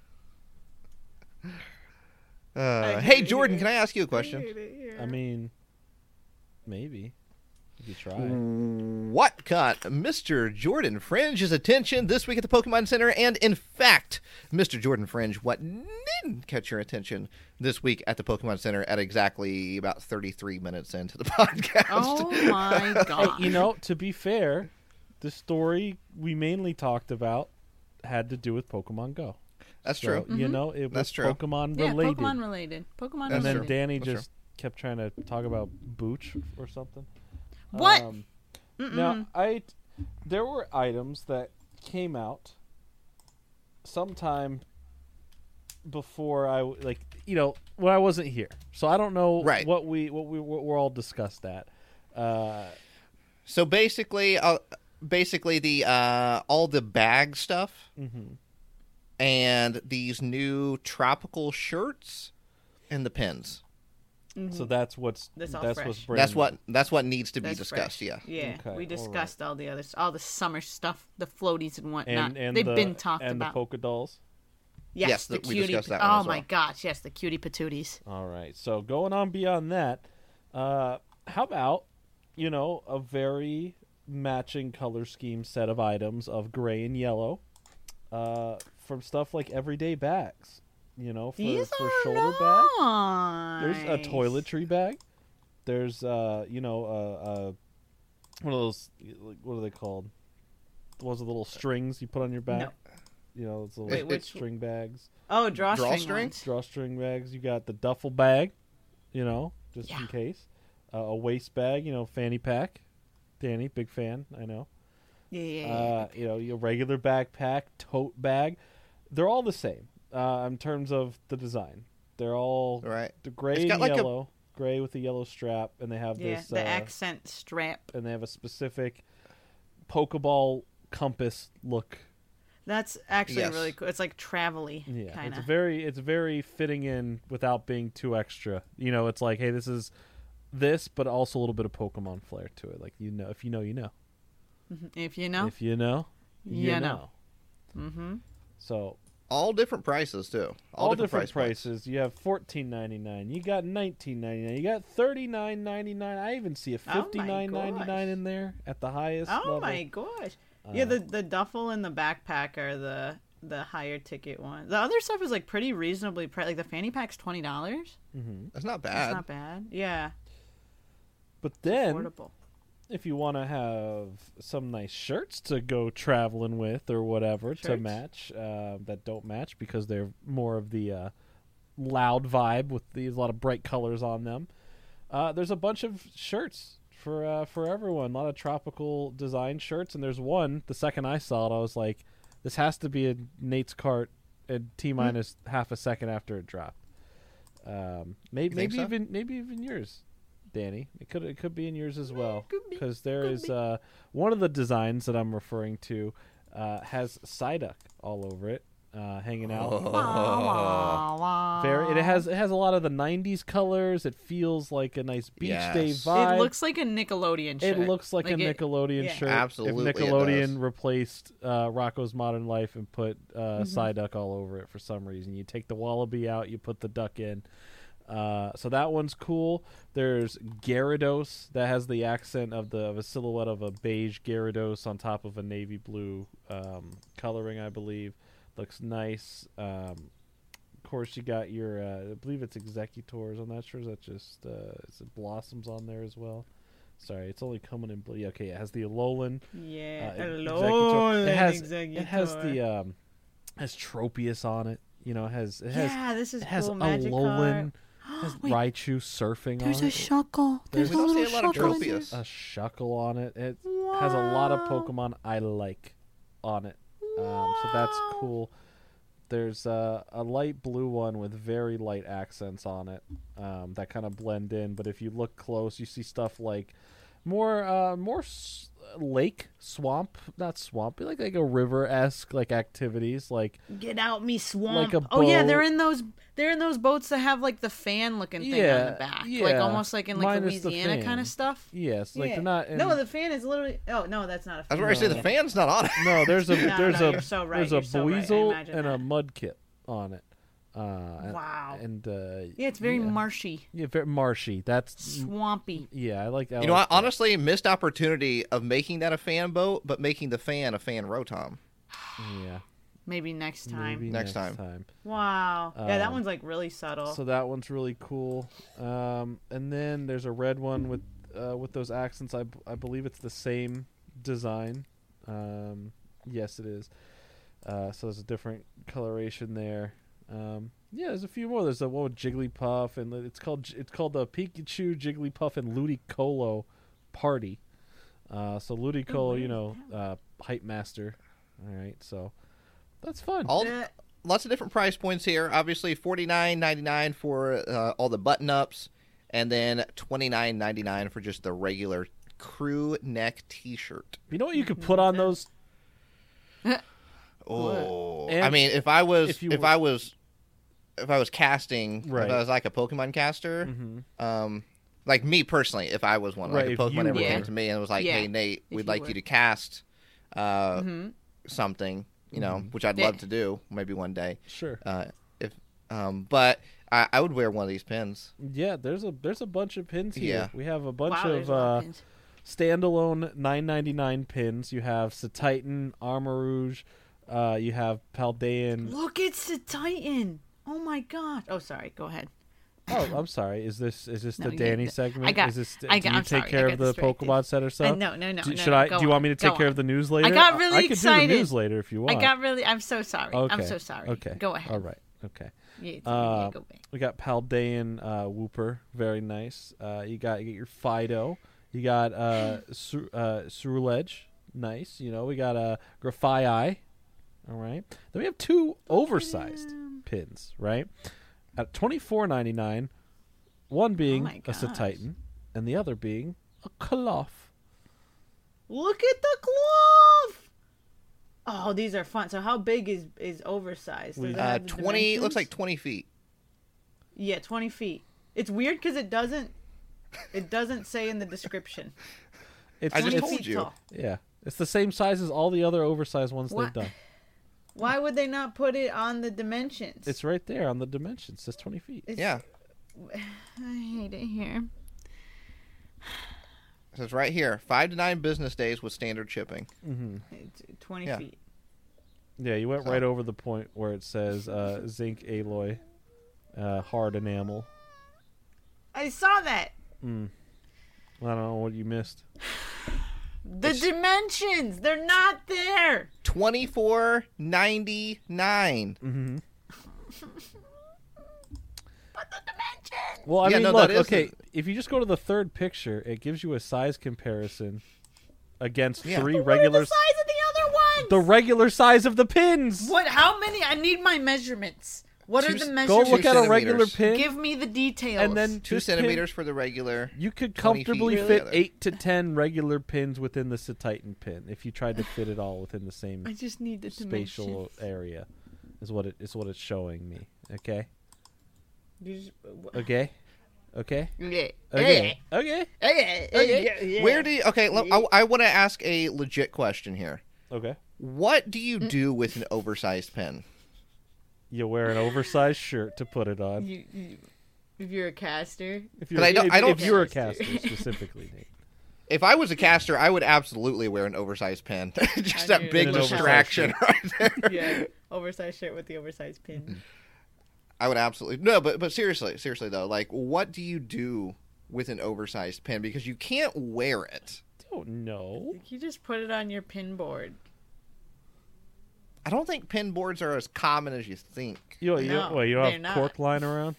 Uh, hate hey, it Jordan, here. can I ask you a question? I mean, maybe if you try. What caught Mister Jordan Fringe's attention this week at the Pokemon Center? And in fact, Mister Jordan Fringe, what didn't catch your attention this week at the Pokemon Center at exactly about thirty-three minutes into the podcast? Oh my god! You know, to be fair, the story we mainly talked about had to do with Pokemon Go. That's So, true. You know, it was That's true. Pokemon yeah, related. Pokemon related. Pokemon That's and then related. true. Danny That's just kept trying to talk about Booch or something. What? Um, now, I there were items that came out sometime before I like you know when I wasn't here, so I don't know Right. what we what we what we're all discussed at. Uh, So basically, uh, basically the uh, all the bag stuff mhm. and these new tropical shirts and the pins. So that's what's That's all that's fresh. what's brand That's new. what that's what needs to be That's discussed. fresh. Yeah. Yeah, Okay, we all discussed all the others, all the summer stuff, the floaties and whatnot. and and They've the, been talked and about. the polka dolls. Yes, Yes, the th- we cutie. discussed that oh one as my well. gosh, yes, the cutie patooties. All right. So going on beyond that, uh, how about, you know, a very matching color scheme set of items of gray and yellow uh, from stuff like everyday bags, you know, for, These for are shoulder bags. nice. There's a toiletry bag. There's, uh, you know, uh, uh, one of those, like, what are they called? The ones with little strings you put on your back. No. You know, those little Wait, which- string bags. Oh, drawstring. Drawstring? ones. Drawstring bags. You got the duffel bag, you know, just Yeah. in case. Uh, a waist bag, you know, fanny pack. Danny, big fan, I know. Yeah, yeah, yeah. Uh, you know, your regular backpack, tote bag. They're all the same uh, in terms of the design. They're all Right. the gray It's and got like a- yellow, gray with a yellow strap, and they have yeah, this. the uh, accent strap. and they have a specific Pokeball compass look. That's actually Yes. really cool. It's like travel-y, Yeah, kind it's of. very it's very fitting in without being too extra. You know, it's like, hey, this is this, but also a little bit of Pokemon flair to it. Like, you know, if you know, you know. If you know, If you know, you You know. know. mm-hmm. So All different prices too. All, all, different, different, price points. prices. You have fourteen ninety nine. You got nineteen ninety nine. You got thirty nine ninety nine. I even see a Oh my fifty nine ninety nine gosh. in there at the highest Oh level. my gosh! Uh, yeah, the the duffel and the backpack are the the higher ticket ones. The other stuff is like pretty reasonably priced. Like the fanny pack's twenty dollars. hmm That's not That's bad. not bad. Yeah, But then, affordable. if you want to have some nice shirts to go traveling with or whatever to Shirts? match uh, that don't match because they're more of the uh, loud vibe with these a lot of bright colors on them. Uh, there's a bunch of shirts for uh, for everyone. A lot of tropical design shirts, and there's one. The second I saw it, I was like, "This has to be in Nate's cart at T minus half a second after it dropped." Um, maybe You think maybe so? even maybe even yours, Danny. It could it could be in yours as well could be, because there could is be. uh, one of the designs that I'm referring to uh, has Psyduck all over it, uh, hanging out. Oh. Wah, wah, wah. Very, it has it has a lot of the nineties colors. It feels like a nice beach day Yes. vibe. It looks like a Nickelodeon It shirt. looks like, a it- Nickelodeon yeah. shirt. Absolutely If it Nickelodeon does. replaced uh, Rocco's Modern Life and put uh, Mm-hmm. Psyduck all over it for some reason, you take the wallaby out, you put the duck in. Uh, so that one's cool. There's Gyarados that has the accent of the of a silhouette of a beige Gyarados on top of a navy blue um, coloring, I believe. Looks nice. Um, of course, you got your uh, I believe it's Executors. I'm not sure. Is that just uh, is it Blossoms on there as well? Sorry, it's only coming in blue. Yeah, okay, it has the Alolan. Yeah. Uh, Hello, Executor. It has Executor. it has the um, has Tropius on it. You know, it has it has yeah, this is it has cool. Magikarp. Alolan. Has Wait, Raichu surfing there's on a it. shuckle. There's We a don't see little a lot of shuckle in there. Tropius. A shuckle on it. It has a lot of Wow. Pokemon I like on it. Um, so that's Wow. cool. There's uh, a light blue one with very light accents on it um, that kind of blend in. But if you look close, you see stuff like more uh, more s- lake, swamp, not swamp, but like like a river esque like activities like Get out me swamp. Like a oh yeah, boat. they're in those they're in those boats that have like the fan looking thing on Yeah, the back. Like yeah. almost like in like Minus the Louisiana fan. kind of stuff. yes, like Yeah. they're not. In, No, the fan is literally Oh, no, that's not a fan. That's where I say the No. fan's not on it. No, there's a No, there's no, a you're so right, there's a you're so right. I Buizel imagine and a that. Mudkip on it. Uh, Wow. And uh, Yeah, it's very yeah. marshy, yeah, very marshy. That's swampy. yeah, I like. I You know, like I that. honestly missed opportunity of making that a fan boat, but making the fan a fan Rotom. yeah, Maybe next time. maybe Next next, time. time. Wow. yeah, that Um, one's like really subtle. So that one's really cool. Um, and then there's a red one with uh, with those accents. I, b- I believe it's the same design. Um, yes, it is. Uh, so there's a different coloration there. Um, yeah, there's a few more. There's a one with Jigglypuff, and it's called J- it's called the Pikachu, Jigglypuff, and Ludicolo Party. Uh, so Ludicolo, you know, uh, hype master. All right, so that's fun. All Eh, lots of different price points here. Obviously, forty nine ninety nine for uh, all the button ups, and then twenty nine ninety nine for just the regular crew neck T shirt. You know what you could put on those? Oh, And I mean, if I was if if, you were- I was if I was casting, Right. if I was like a Pokemon caster, Mm-hmm. um, like me personally, if I was one, Right, like if a Pokemon you ever were. came to me and was like, Yeah, "Hey Nate, if we'd you like were. you to cast uh, mhm. something you know, Mhm. which I'd Yeah. love to do maybe one day. Sure. Uh, if um, but I, I would wear one of these pins. Yeah, there's a there's a bunch of pins here. Yeah. We have a bunch Wow, there's of a lot uh, of pins. standalone nine ninety-nine pins. You have Titan, Armor Rouge. Uh, you have Paldean. Look, it's the Titan. Oh my gosh. Oh, sorry. Go ahead. Oh, I'm sorry. Is this is this No, the you- Danny I segment? got- Is this, I do got- you I'm take sorry, I care got of the distracted. Pokemon Center Uh, stuff? no, no, no. Do- no, should no, I? go Do you want on, me to take go care on. of the news later? got really I could excited. do the news later if you want. I got really. I'm so sorry. Okay. I'm so sorry. Okay. Go ahead. All right. Okay. Yeah, yeah, Uh, go back. We got Paldean uh, Wooper, very nice. Uh, you got you get your Fido. You got uh, Sur- uh, Ceruledge, nice. You know, we got a uh, Grafaiai. All right. Then we have two oversized Um, pins, right? At twenty-four ninety-nine, one being my a gosh. Titan, and the other being a Cloth. Look at the glove. Oh, these are fun. So how big is is oversized? Does We- it Uh, have the twenty looks dimensions? like twenty feet. Yeah, twenty feet. It's weird because it doesn't. It doesn't say in the description. It's, I just twenty it's- told feet you. tall. Yeah, it's the same size as all the other oversized ones What? they've done. Why would they not put it on the dimensions? It's right there on the dimensions. It says twenty feet. It's- Yeah, I hate it here. it says right here, five to nine business days with standard shipping. Mm-hmm. It's twenty Yeah. feet. Yeah, you went So- right over the point where it says uh, zinc alloy, uh, hard enamel. I saw that. Mm. I don't know what you missed. The It's- dimensions, they're not there. Twenty four ninety nine. Mm-hmm. But the dimensions. Well, I Yeah, mean, no, look, that is okay, the- if you just go to the third picture, it gives you a size comparison against Yeah. three But what are regular the size of the other ones? the regular size of the pins. What? How many? I need my measurements. What Two are the s- go measurements? Go look at a regular centimeters. pin, Give me the details. and then Two this pin- centimeters for the regular. you could twenty feet comfortably for the fit other. eight to ten regular pins within the Titan pin if you tried to fit it all within the same I just need the spatial dimensions. area. Is what it is what it's showing me. Okay. You just- wh- Okay. Okay. Yeah. Okay. Okay. Okay. Okay. Where do you? Okay, lo- I, I want to ask a legit question here. Okay. What do you Mm. do with an oversized pen? You wear an oversized shirt to put it on. You, you, if you're a caster, If you're, But I don't- if, I don't- if you're a Caster. caster specifically, Nate. If I was a caster, I would absolutely wear an oversized pen. Just I that knew big an oversized distraction right there. yeah, oversized shirt with the oversized pin. I would absolutely no, but but seriously, seriously though, like, what do you do with an oversized pen? Because you can't wear it. Don't know. You just put it on your pin board. I don't think pen boards are as common as you think. You, you, No, what, you don't they're have not. cork lying around?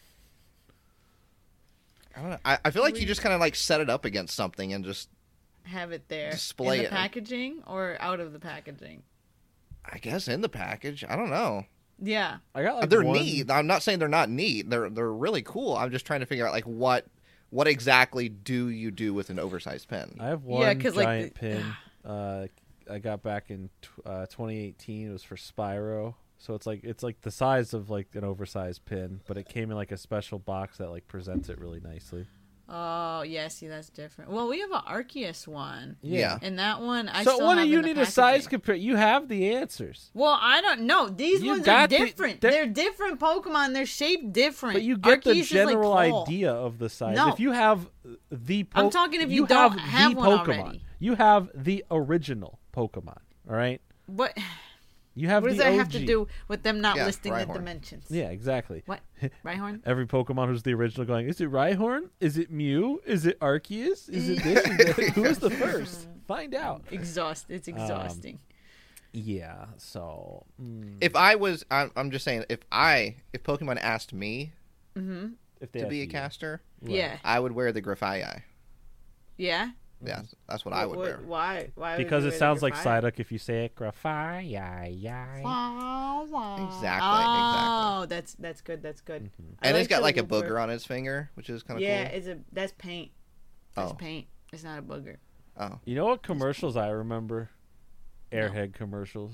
I don't know. I, I feel like you We- just kind of like set it up against something and just, Have it there. Display in the it. packaging or out of the packaging. I guess, in the package. I don't know. Yeah. I got like they're one, neat. I'm not saying they're not neat. They're they're really cool. I'm just trying to figure out like what what exactly do you do with an oversized pen? I have Yeah, one 'cause, like, giant the- pin. Uh, I got back in tw- uh, twenty eighteen. It was for Spyro, so it's like it's like the size of like an oversized pin, but it came in like a special box that like presents it really nicely. Oh, yeah, see, that's different. Well, we have an Arceus one. Yeah. And that one, I so still what do have you in the need a size packaging. compare? You have the answers, Well, I don't know. These You ones are got the- different. they're- they're, different Pokemon. They're shaped different. but you get the Arceus is like general tall. idea of the size. No. If you have the, po- I'm talking if you don't have, have the one Pokemon. already. You have the original Pokemon. All right. What, You have what does the that O G. have to do with them not Yeah, listing the Rhyhorn. dimensions? Yeah, exactly. What? Rhyhorn? Every Pokemon who's the original going, is it Rhyhorn? Is it Mew? Is it Arceus? Is it this? Is it... Who is the first? Find out. Exhaust. It's exhausting. Yeah, so. mm, If I was, I'm, I'm just saying, if I, if Pokemon asked me mm-hmm. if they to ask be a you. caster, Right. Yeah. I would wear the Grafaiai. Yeah? Yeah, that's what I would What- wear. Why? Why? would Because you it wear sounds the like Grafaiai? Psyduck if you say it. Grafai, yeah, yeah. Exactly, Oh, that's that's good. That's good. Mm-hmm. I And it's got the like a Wooper. booger on his finger, which is kind of Yeah, cool. it's a that's paint. That's Oh. paint. It's not a booger. Oh, You know what commercials I remember? Airhead commercials.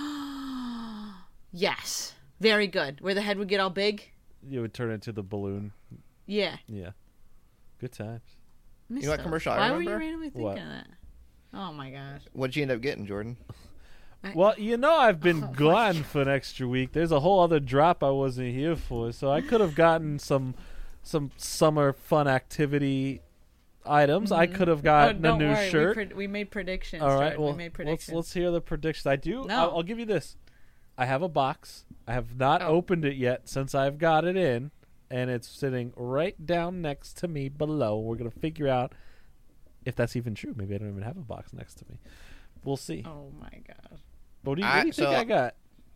Yes, very good. Where the head would get all big. You would turn into the balloon. Yeah. Yeah. Good times. Miss know what those. commercial I Why were remember? you randomly thinking What? of that? Oh my gosh. what'd you end up getting, Jordan? Well, you know I've been Oh, my gone God. for an extra week. There's a whole other drop I wasn't here for, so I could have gotten some some summer fun activity items. I could have Oh, gotten a don't new worry. shirt. We, pred- we made predictions. All right, Jordan. well, we made let's predictions. let's hear the predictions. I do. No. I'll, I'll give you this. I have a box. I have not Oh. opened it yet since I've got it in, and it's sitting right down next to me below. We're gonna figure out if that's even true. Maybe I don't even have a box next to me. We'll see. Oh my god. What do you, I- what do you think so- I got?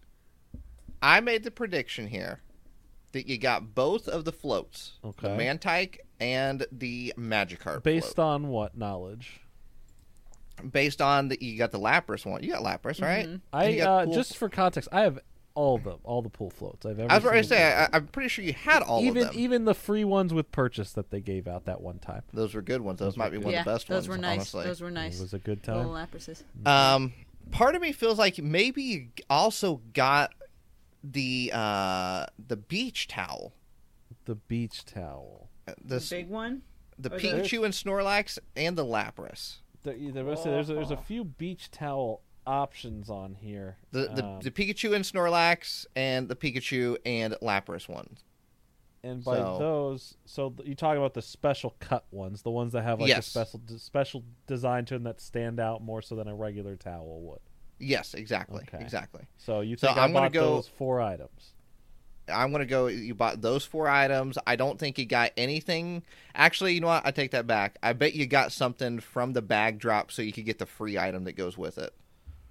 I made the prediction here that you got both of the floats, Okay. the Mantike and the Magikarp. Based float. on what knowledge? based on the you got the Lapras one. You got Lapras, right? Mhm. I You got uh, pool- just for context, I have all the all the pool floats I've ever. I was going to seen. say, I, I'm pretty sure you had all even of them. even the free ones with purchase that they gave out that one time. Those were good ones. Those, Those might were be good. one yeah, of the best those ones. were nice. Honestly. Those were nice. It was a good Little time. Laprases. Um, part of me feels like maybe you also got the uh the beach towel, The beach towel. Uh, The this big one. the or the- Pikachu and Snorlax and the Lapras. The, there was- there's a, there's a few beach towel options on here. The the, Um, the Pikachu and Snorlax and the Pikachu and Lapras ones. and by so- those, so th- you talk about the special cut ones, the ones that have like Yes. a special special design to them that stand out more so than a regular towel would. Yes, exactly, Okay. exactly. So you So think I I'm gonna bought go- those four items? I'm gonna go. You bought those four items. I don't think you got anything. Actually, you know what? I take that back. I bet you got something from the bag drop, so you could get the free item that goes with it.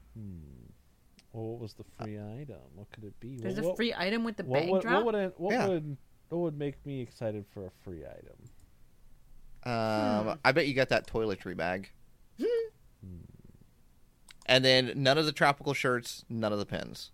Well, what was the free item? What could it be? There's what, a what- free item with the what, bag what, drop. what would I, what Yeah. would what would make me excited for a free item? Um, Hmm. I bet you got that toiletry bag. Hmm. And then none of the tropical shirts, none of the pins.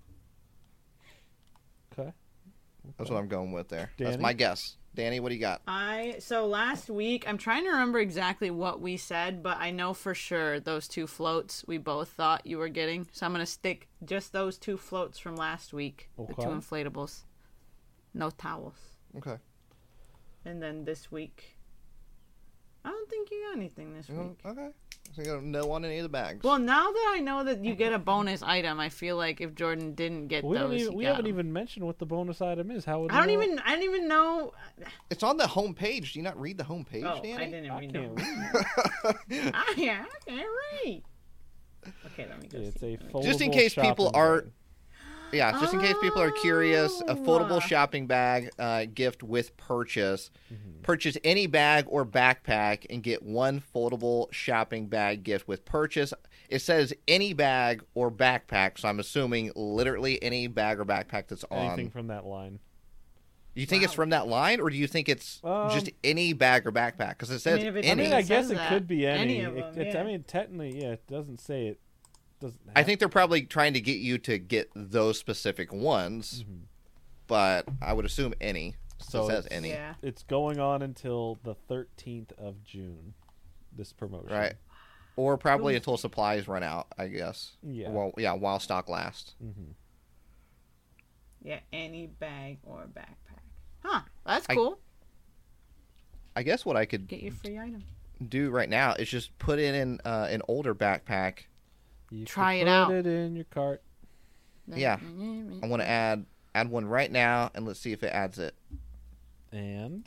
Okay. That's what I'm going with there. That's Danny? my guess. Danny, what do you got? I so last week I'm trying to remember exactly what we said, but I know for sure those two floats we both thought you were getting. So I'm gonna stick just those two floats from last week, the Okay. two inflatables, no towels, Okay. and then this week, I don't think you got anything this You week. know, okay. So you got no on any of the bags. Well, now that I know that you get a bonus item, I feel like if Jordan didn't get We don't those, even he we got haven't 'em. even mentioned what the bonus item is. How would I don't we know? even. I don't even know. it's on the home page. Do you not read the home page, Oh, I Danny? didn't I read can't them. read. I can't. I can't read. Okay, let me go. It's see. a Let me- foldable Just in case people shopping aren't- bag. Yeah, just in case people are curious, a foldable Oh. shopping bag uh, gift with purchase. Mm-hmm. Purchase any bag or backpack and get one foldable shopping bag gift with purchase. It says any bag or backpack, so I'm assuming literally any bag or backpack that's on. Anything from that line. Do you think it's Wow. from that line, or do you think it's Um, just any bag or backpack? Because it says mean, if it's I any. mean, It I guess says it that. could be any. Any of It- them, it's, yeah. I mean, technically, yeah, it doesn't say it. Doesn't. I have- think they're probably trying to get you to get those specific ones, Mhm. but I would assume any. So So it says it's- any. Yeah. it's going on until the thirteenth of June. This promotion, Right. Or probably until supplies run out, I guess. Yeah. Well, yeah, while stock lasts. Mm-hmm. Yeah, any bag or backpack. Huh? That's I- cool. I guess what I could Get your free item. do right now is just put it in uh, an older backpack. You Try can it out. Put it in your cart. Yeah. I want to add add one right now, and let's see if it adds it. And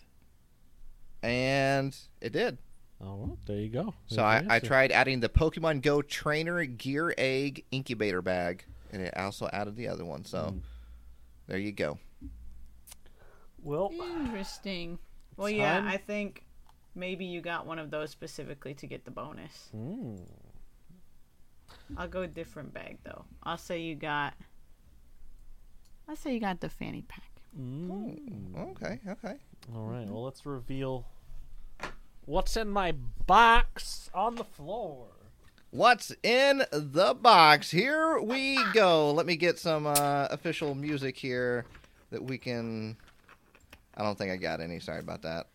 And it did. oh, well, there you go. So There's I, the I answer. tried adding the Pokemon Go Trainer Gear Egg Incubator Bag, and it also added the other one. So Mm. there you go. Well, Interesting. Well, Time- yeah, I think maybe you got one of those specifically to get the bonus. mm, I'll go different bag though. I'll say you got. I'll say you got the fanny pack. mm. Okay, okay. All right. Well, let's reveal what's in my box on the floor. What's in the box? Here we go. Let me get some uh, official music here that we can. I don't think I got any. Sorry about that.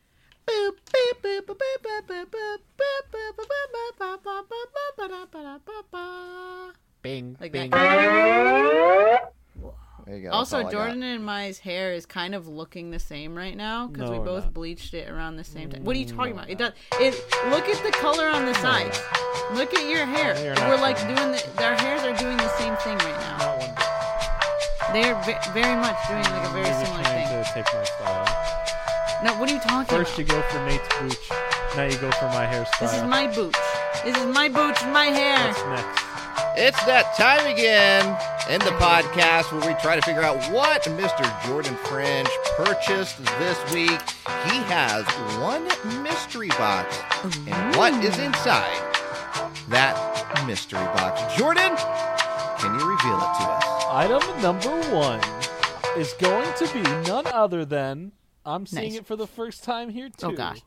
Bing, Like bing. that. There you go. That's Also, all I got. Jordan and Mai's hair is kind of looking the same right now because No, we we're both not. bleached it around the same time. What are you talking No, about? we're It does. It. Look at the color on the sides. Look at your hair. You're not We're like kidding. doing the. Our hairs are doing the They're ve- very much doing like a very You're similar trying thing. to take my style. No, what are you talking First about? you go for Nate's booch. Now you go for my hairstyle. This is my booch. This is my booch and my hair. What's next? It's that time again in the podcast where we try to figure out what Mister Jordan Fringe purchased this week. He has one mystery box, and what is inside that mystery box? Jordan, can you reveal it to us? Item number one is going to be none other than, I'm seeing Nice. it for the first time here too. Oh, gosh.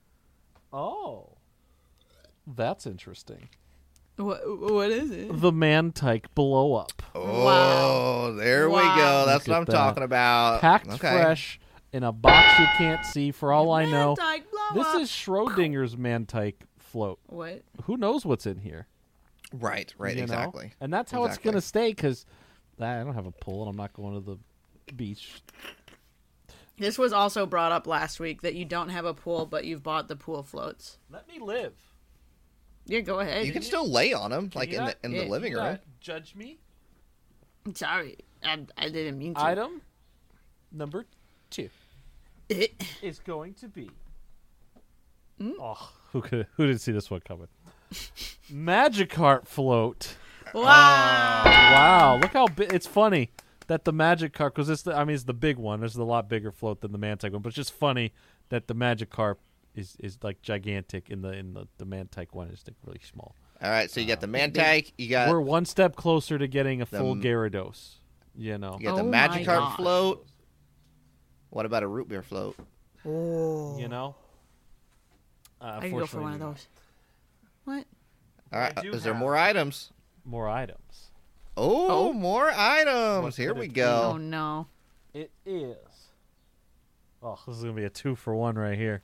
Oh. That's interesting. What, what is it? The Mantike blow up. Oh, Wow. there we Wow. go. That's Look what I'm at that. talking about. Packed Okay. fresh in a box you can't see for all I know. Mantike blow This up. is Schrodinger's Mantike float. What? Who knows what's in here? Right, right, you know? exactly. And that's how Exactly. it's going to stay because I don't have a pool and I'm not going to the beach. This was also brought up last week that you don't have a pool, but you've bought the pool floats. Let me live. Yeah, go ahead. You can still lay on them, like you in not- the in yeah, the living You room. not judge me. Sorry, I, I didn't mean to. Item number two It. is going to be. Mm. Oh, who could who didn't see this one coming? Magikarp float. Wow. Wow, look how big! It's funny that the Magikarp, because it's the, I mean it's the big one. There's a lot bigger float than the Mantike one, but it's just funny that the Magikarp is is like gigantic in the in the the Mantike one is like really small. All right, so you got the Mantike, you got We're one step closer to getting a full m- Gyarados. You know, you got the Oh my Magikarp gosh. float. What about a root beer float? Oh. you know. Uh, I could go for one of unfortunately, those. What? All right, I do is there have- more items? More items. Oh, Oh. more items. What Here could we it be? Oh go. no. It is. Oh, this is gonna be a two for one right here.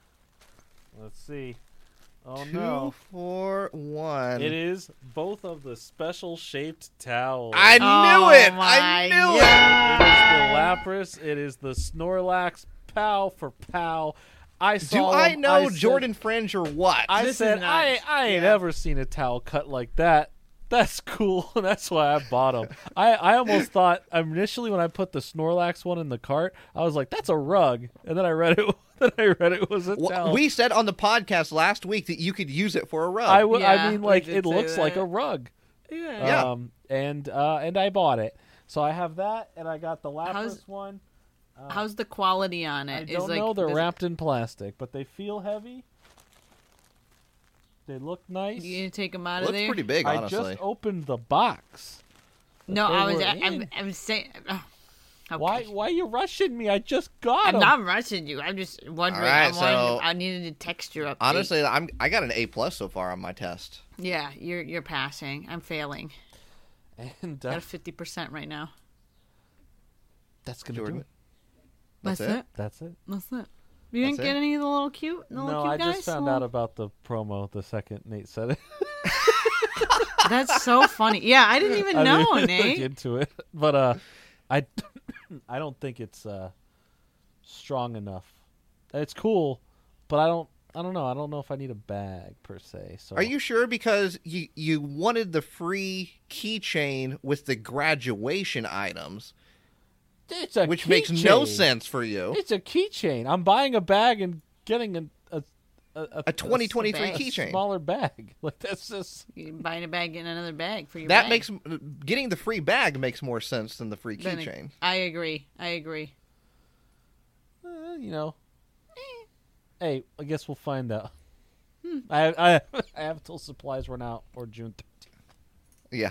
Let's see. Oh Two no! for one. It is both of the special shaped towels. I knew Oh it. my I knew God. It is the Lapras. It is the Snorlax. Pow for pow. I it. Do saw. I them. know said- Jordan Fringe or what? I This is said I nuts. I ain't Yeah. ever seen a towel cut like that. That's cool. That's why I bought them. I, I almost thought initially when I put the Snorlax one in the cart, I was like, "That's a rug," and then I read it. Then I read it was a Wh- towel. we said on the podcast last week that you could use it for a rug. I, w- I Yeah, mean, we like did it say looks like that. a rug. Yeah. Yeah. Um, and uh, and I bought it. So I have that, and I got the Lapras How's- one. Uh, How's the quality on I it? don't Is, like, know. They're does- wrapped in plastic, but they feel heavy. They look nice. You gonna take them out of Looks there? pretty big, I honestly. just opened the box. No, they I was. were I, I'm. in. I'm saying. Oh, okay. Why? Why are you rushing me? I just got I'm them. not rushing you. I'm just wondering. All right, I, wanted so- to, I needed a texture update. Honestly, I'm I got an A plus so far on my test. Yeah, you're you're passing. I'm failing. And At uh, a fifty percent right now. that's gonna do Jordan. it. That's That's it? it. That's it. That's it. You didn't That's get it? any of the little cute, the little No, cute I guys. just found Little- out about the promo the second Nate said it. That's so funny. Yeah, I didn't even I know, didn't look Nate. into it, but uh, I I don't think it's uh strong enough. It's cool, but I don't I don't know. I don't know if I need a bag per se. So Are you sure? Because you you wanted the free keychain with the graduation items, It's a which makes no keychain. sense for you. It's a keychain. I'm buying a bag and getting a a a, A twenty twenty-three bag. keychain. smaller bag. Like that's just You're buying a bag, getting another bag for your That bag. makes getting the free bag makes more sense than the free Then it- keychain. I agree. I agree. uh, you know. Hey, I guess we'll find out. I I I have till supplies run out or June Yeah.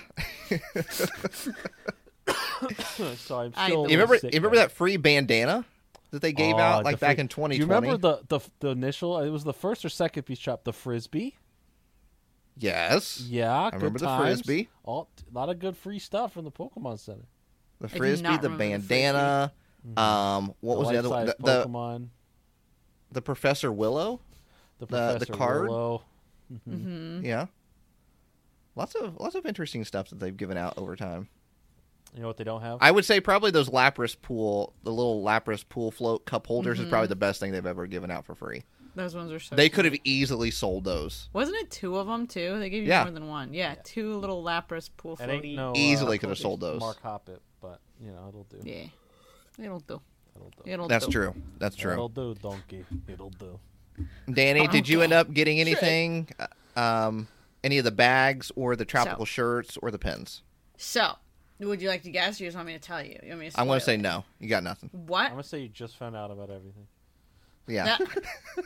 thirtieth. So I'm I still. believe You remember? sick You remember guy. that free bandana that they gave Oh, out the like back fri- in twenty Do you twenty? remember the, the the initial? It was the first or second piece shop. The frisbee. Yes. Yeah, I good remember the times. Frisbee. All a lot of good free stuff from the Pokemon Center. The do frisbee, not the remember the bandana. Um, what was the other one? life-size The, the Pokemon. the Professor Willow. The the- the Professor card? Willow. Mm-hmm. Yeah. Lots of lots of interesting stuff that they've given out over time. You know what they don't have? I would say probably those Lapras pool, the little Lapras pool float cup holders Mm-hmm. is probably the best thing they've ever given out for free. Those ones are so. They cute. could have easily sold those. Wasn't it two of them too? They gave you Yeah. more than one. Yeah, two little Lapras pool That ain't floaty. no. Easily uh, could have sold those. Mark Hoppet. but you know it'll do. Yeah, it'll do. It'll do. It'll That's do. true. That's true. It'll do, donkey. It'll do. Danny, did you Okay. end up getting anything? uh, Um, any of the bags or the tropical So- shirts or the pins? So, would you like to guess, or you just want me to tell you? You want me to I'm going to spoil say it? no. You got nothing. What? I'm gonna say you just found out about everything. Yeah. No.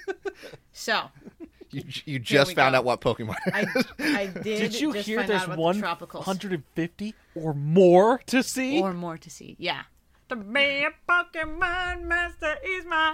So, You, you just we found go. out what Pokemon I, is. I did. Did you just hear find there's out about the one tropicals. hundred fifty or more to see? Or more to see. Yeah. To be a Pokemon master is my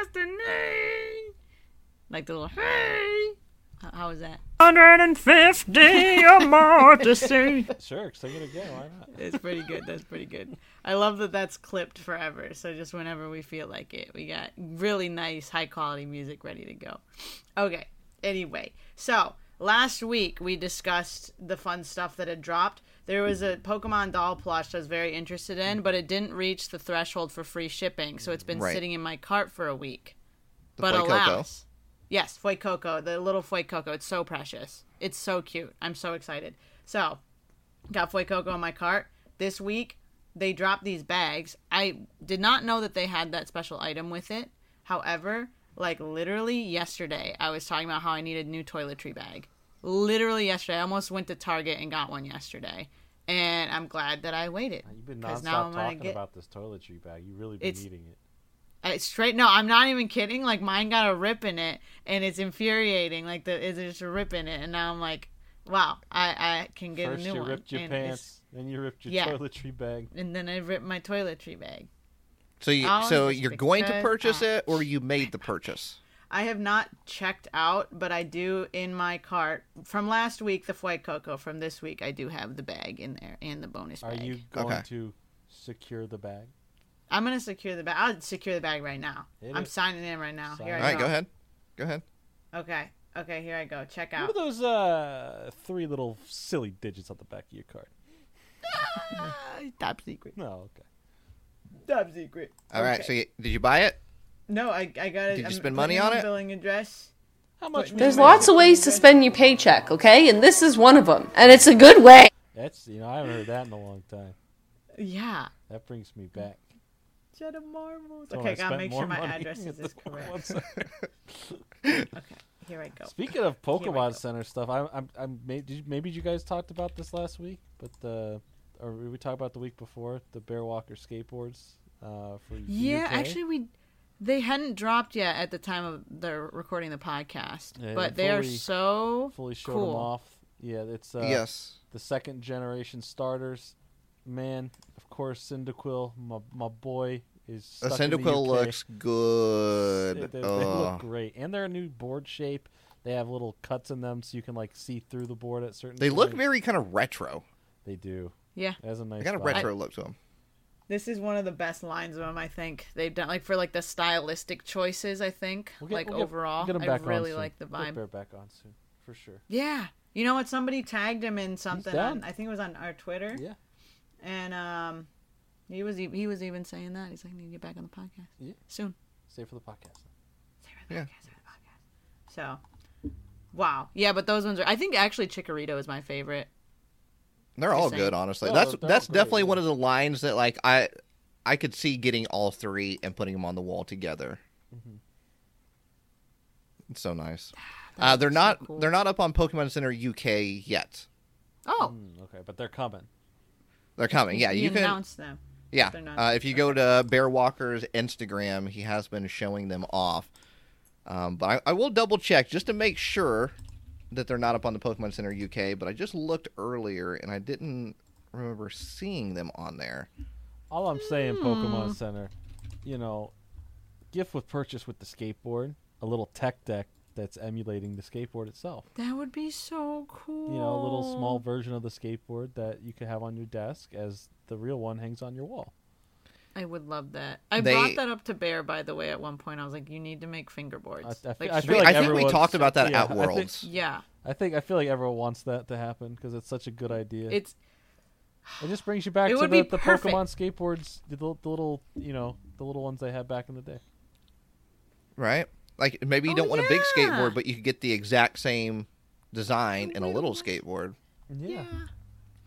destiny. Like the little hey. How, how was that? one hundred fifty or more to see. Sure, sing it again. Why not? It's pretty good. That's pretty good. I love that that's clipped forever. So just whenever we feel like it, we got really nice, high quality music ready to go. Okay. Anyway, so last week we discussed the fun stuff that had dropped. There was a Pokemon doll plush I was very interested in, but it didn't reach the threshold for free shipping, so it's been Right. sitting in my cart for a week. The but Fuecoco. alas, yes, Fuecoco, the little Fuecoco. It's so precious. It's so cute. I'm so excited. So, got Fuecoco in my cart. This week, they dropped these bags. I did not know that they had that special item with it. However, like literally yesterday, I was talking about how I needed a new toiletry bag. Literally yesterday. I almost went to Target and got one yesterday. And I'm glad that I waited. You've been 'Cause nonstop now I'm gonna talking get- about this toiletry bag. You really been It's- eating it. I, straight no, I'm not even kidding. Like mine got a rip in it, and it's infuriating. Like the is just a rip in it, and now I'm like, wow, I, I can get First a new you one. ripped your and it's- pants, then you ripped your Yeah. toiletry bag. and then I ripped my toiletry bag. So, you, Oh, so just you're going to because purchase I- it or you made the purchase? I have not checked out, but I do in my cart from last week the Fuecoco. From this week, I do have the bag in there and the bonus Are bag. you going Okay. to secure the bag? I'm gonna secure the bag. I'll secure the bag right now. Hit I'm it. signing in right now. Sign Here it. I All right, go. go ahead. Go ahead. Okay, okay, here I go. Check What out. are those uh, three little silly digits on the back of your card? Ah, top secret. No, okay. Top secret. All right. Okay. So, you, did you buy it? No, I, I got it. Did you I'm spend putting money in on the it? Billing address. How much? There's There's was it? lots of ways to spend your paycheck, okay? And this is one of them. And it's a good way. That's you know I haven't heard that in a long time. Yeah. That brings me back. Jet of marbles. to when Okay, I gotta spent make more sure my money address at is, is the correct. Pokemon Center. Okay, here I go. Speaking of Here we Pokemon go. Center stuff, I, I'm, I'm, may- did you, maybe you guys talked about this last week, but the, or we talked about the week before the Bear Walker skateboards uh, for the Yeah, U K? actually, we they hadn't dropped yet at the time of the recording the podcast, Yeah, but they are fully- so fully showed cool. them off. Yeah, it's uh, yes. the second generation starters. Man, of course, Cyndaquil, my my boy, is The stuck in the Cyndaquil U K. looks good. They, they- they Ugh. look great, and they're a new board shape. They have little cuts in them, so you can like see through the board at certain. They look points. very kind of retro. They do. Yeah, It has a nice. They got a vibe. retro look to them. this is one of the best lines of them. I think they've done like for like the stylistic choices. I think We'll get- like we'll get- overall, we'll get 'em I back on really soon. like the We'll get vibe. Bear back on soon, for sure. Yeah, you know what? Somebody tagged him in something down. on. I think it was on our Twitter. Yeah. And um, he was e- he was even saying that he's like, I need to get back on the podcast Yeah. soon. Save for the podcast. Say it for the Yeah. podcast, say it for the podcast. So, wow, yeah, but those ones are. I think actually Chikorito is my favorite. They're all saying. good, honestly. No, that's they're all that's great, definitely yeah. one of the lines that like I I could see getting all three and putting them on the wall together. Mhm. It's so nice. That Uh, would they're be so not cool. they're not up on Pokemon Center U K yet. Oh, Mm, okay, but they're coming. They're coming. Yeah, he you can. announced them. Yeah, they're not. uh, if you go to Bear Walker's Instagram, he has been showing them off. Um, but I, I will double check just to make sure that they're not up on the Pokemon Center U K. But I just looked earlier and I didn't remember seeing them on there. All I'm saying, Hmm. Pokemon Center, you know, gift with purchase with the skateboard, a little tech deck that's emulating the skateboard itself. That would be so cool. You know, a little small version of the skateboard that you could have on your desk as the real one hangs on your wall. I would love that. I They- brought that up to Bear, by the way, at one point. I was like, you need to make fingerboards. I- I like, fe- I I, feel like think we everyone's- talked about that yeah, at I think- Worlds. yeah, I think I feel like everyone wants that to happen because it's such a good idea. it's It just brings you back It to would the, be the perfect. Pokemon skateboards, the, the little, you know, the little ones they had back in the day. Right? Like maybe you Oh, don't want a big yeah. skateboard, but you could get the exact same design in a little skateboard. Yeah. yeah.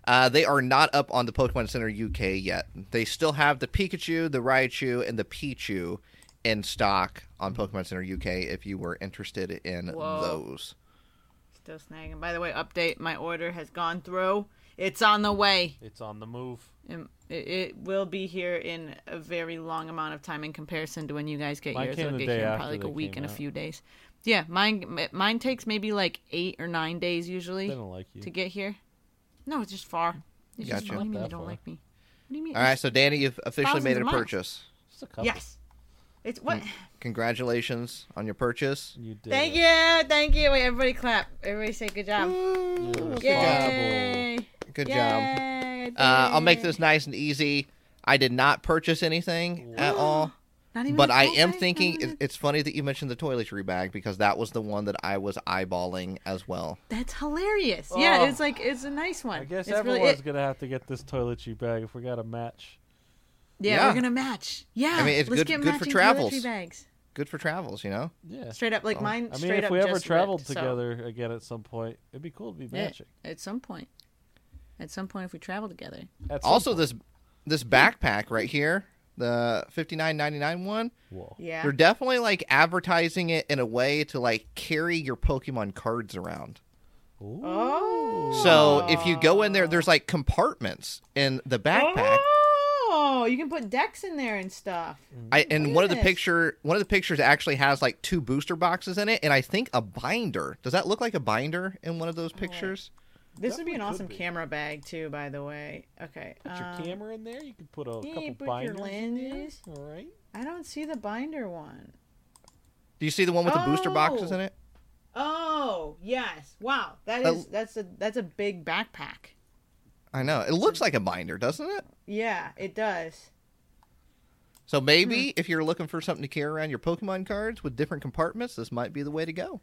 Uh, they are not up on the Pokemon Center U K yet. They still have the Pikachu, the Raichu, and the Pichu in stock on Pokemon Center U K if you were interested in Whoa. those. Still snagging. By the way, update. My order has gone through. It's on the way. It's on the move. Um, It, it will be here in a very long amount of time in comparison to when you guys get Mine yours. came It'll the get day here in after probably like a they week came and a out. few days. Yeah, mine mine takes maybe like eight or nine days They usually don't like you. to get here. No, it's just far. It's just Gotcha. what do you mean Not they that don't far. like me? What do you mean? All right, so Danny, you've officially Thousands made of a miles. purchase. Just a couple. Yes. It's what? Congratulations on your purchase. You did. Thank it. you, thank you. Wait, everybody clap. Everybody say good job. You're responsible. Yay! Good Yay, job. I did Uh, I'll make it. this nice and easy. I did not purchase anything at all, Not even but a I tote am bag? thinking Not it, even- it's funny that you mentioned the toiletry bag because that was the one that I was eyeballing as well. That's hilarious. Yeah, Oh. it's like it's a nice one. I guess it's everyone's really, it, gonna have to get this toiletry bag if we got a match. yeah, Yeah. we're gonna match. Yeah, I mean, it's let's good- get good for matching travels. toiletry bags. Good for travels, you know? Yeah. Straight up, like mine. I mean, straight if up we ever just traveled ripped, so- together again at some point, it'd be cool to be Yeah, matching. at some point. At some point, if we travel together. At some Also, point. this this backpack right here, the fifty-nine ninety-nine one, Whoa. Yeah. they're definitely like advertising it in a way to like carry your Pokemon cards around. Ooh. Oh. So if you go in there, there's like compartments in the backpack. Oh, you can put decks in there and stuff. I, and one of the Yes. picture, one of the pictures actually has like two booster boxes in it, and I think a binder. Does that look like a binder in one of those pictures? This would be an Definitely awesome could be. camera bag too, by the way. Okay. Put um, your camera in there. You can put a yeah, couple you put your binders in there. lenses. All right. I don't see the binder one. Do you see the one with the booster boxes in it? Oh, yes. Wow. That Uh, is that's a that's a big backpack. I know. It looks like a binder, doesn't it? Yeah, it does. So maybe Hmm. if you're looking for something to carry around your Pokemon cards with different compartments, this might be the way to go.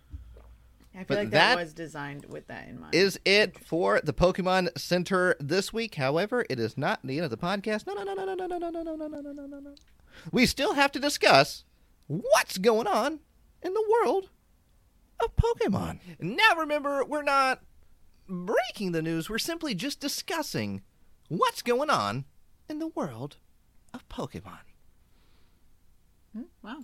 I feel But like that, that was designed with that in mind. Is it for the Pokemon Center this week? However, it is not the end of the podcast. No, no, no, no, no, no, no, no, no, no, no, no, no, no, no. We still have to discuss what's going on in the world of Pokemon. Now, remember, we're not breaking the news. We're simply just discussing what's going on in the world of Pokemon. Hmm? Wow.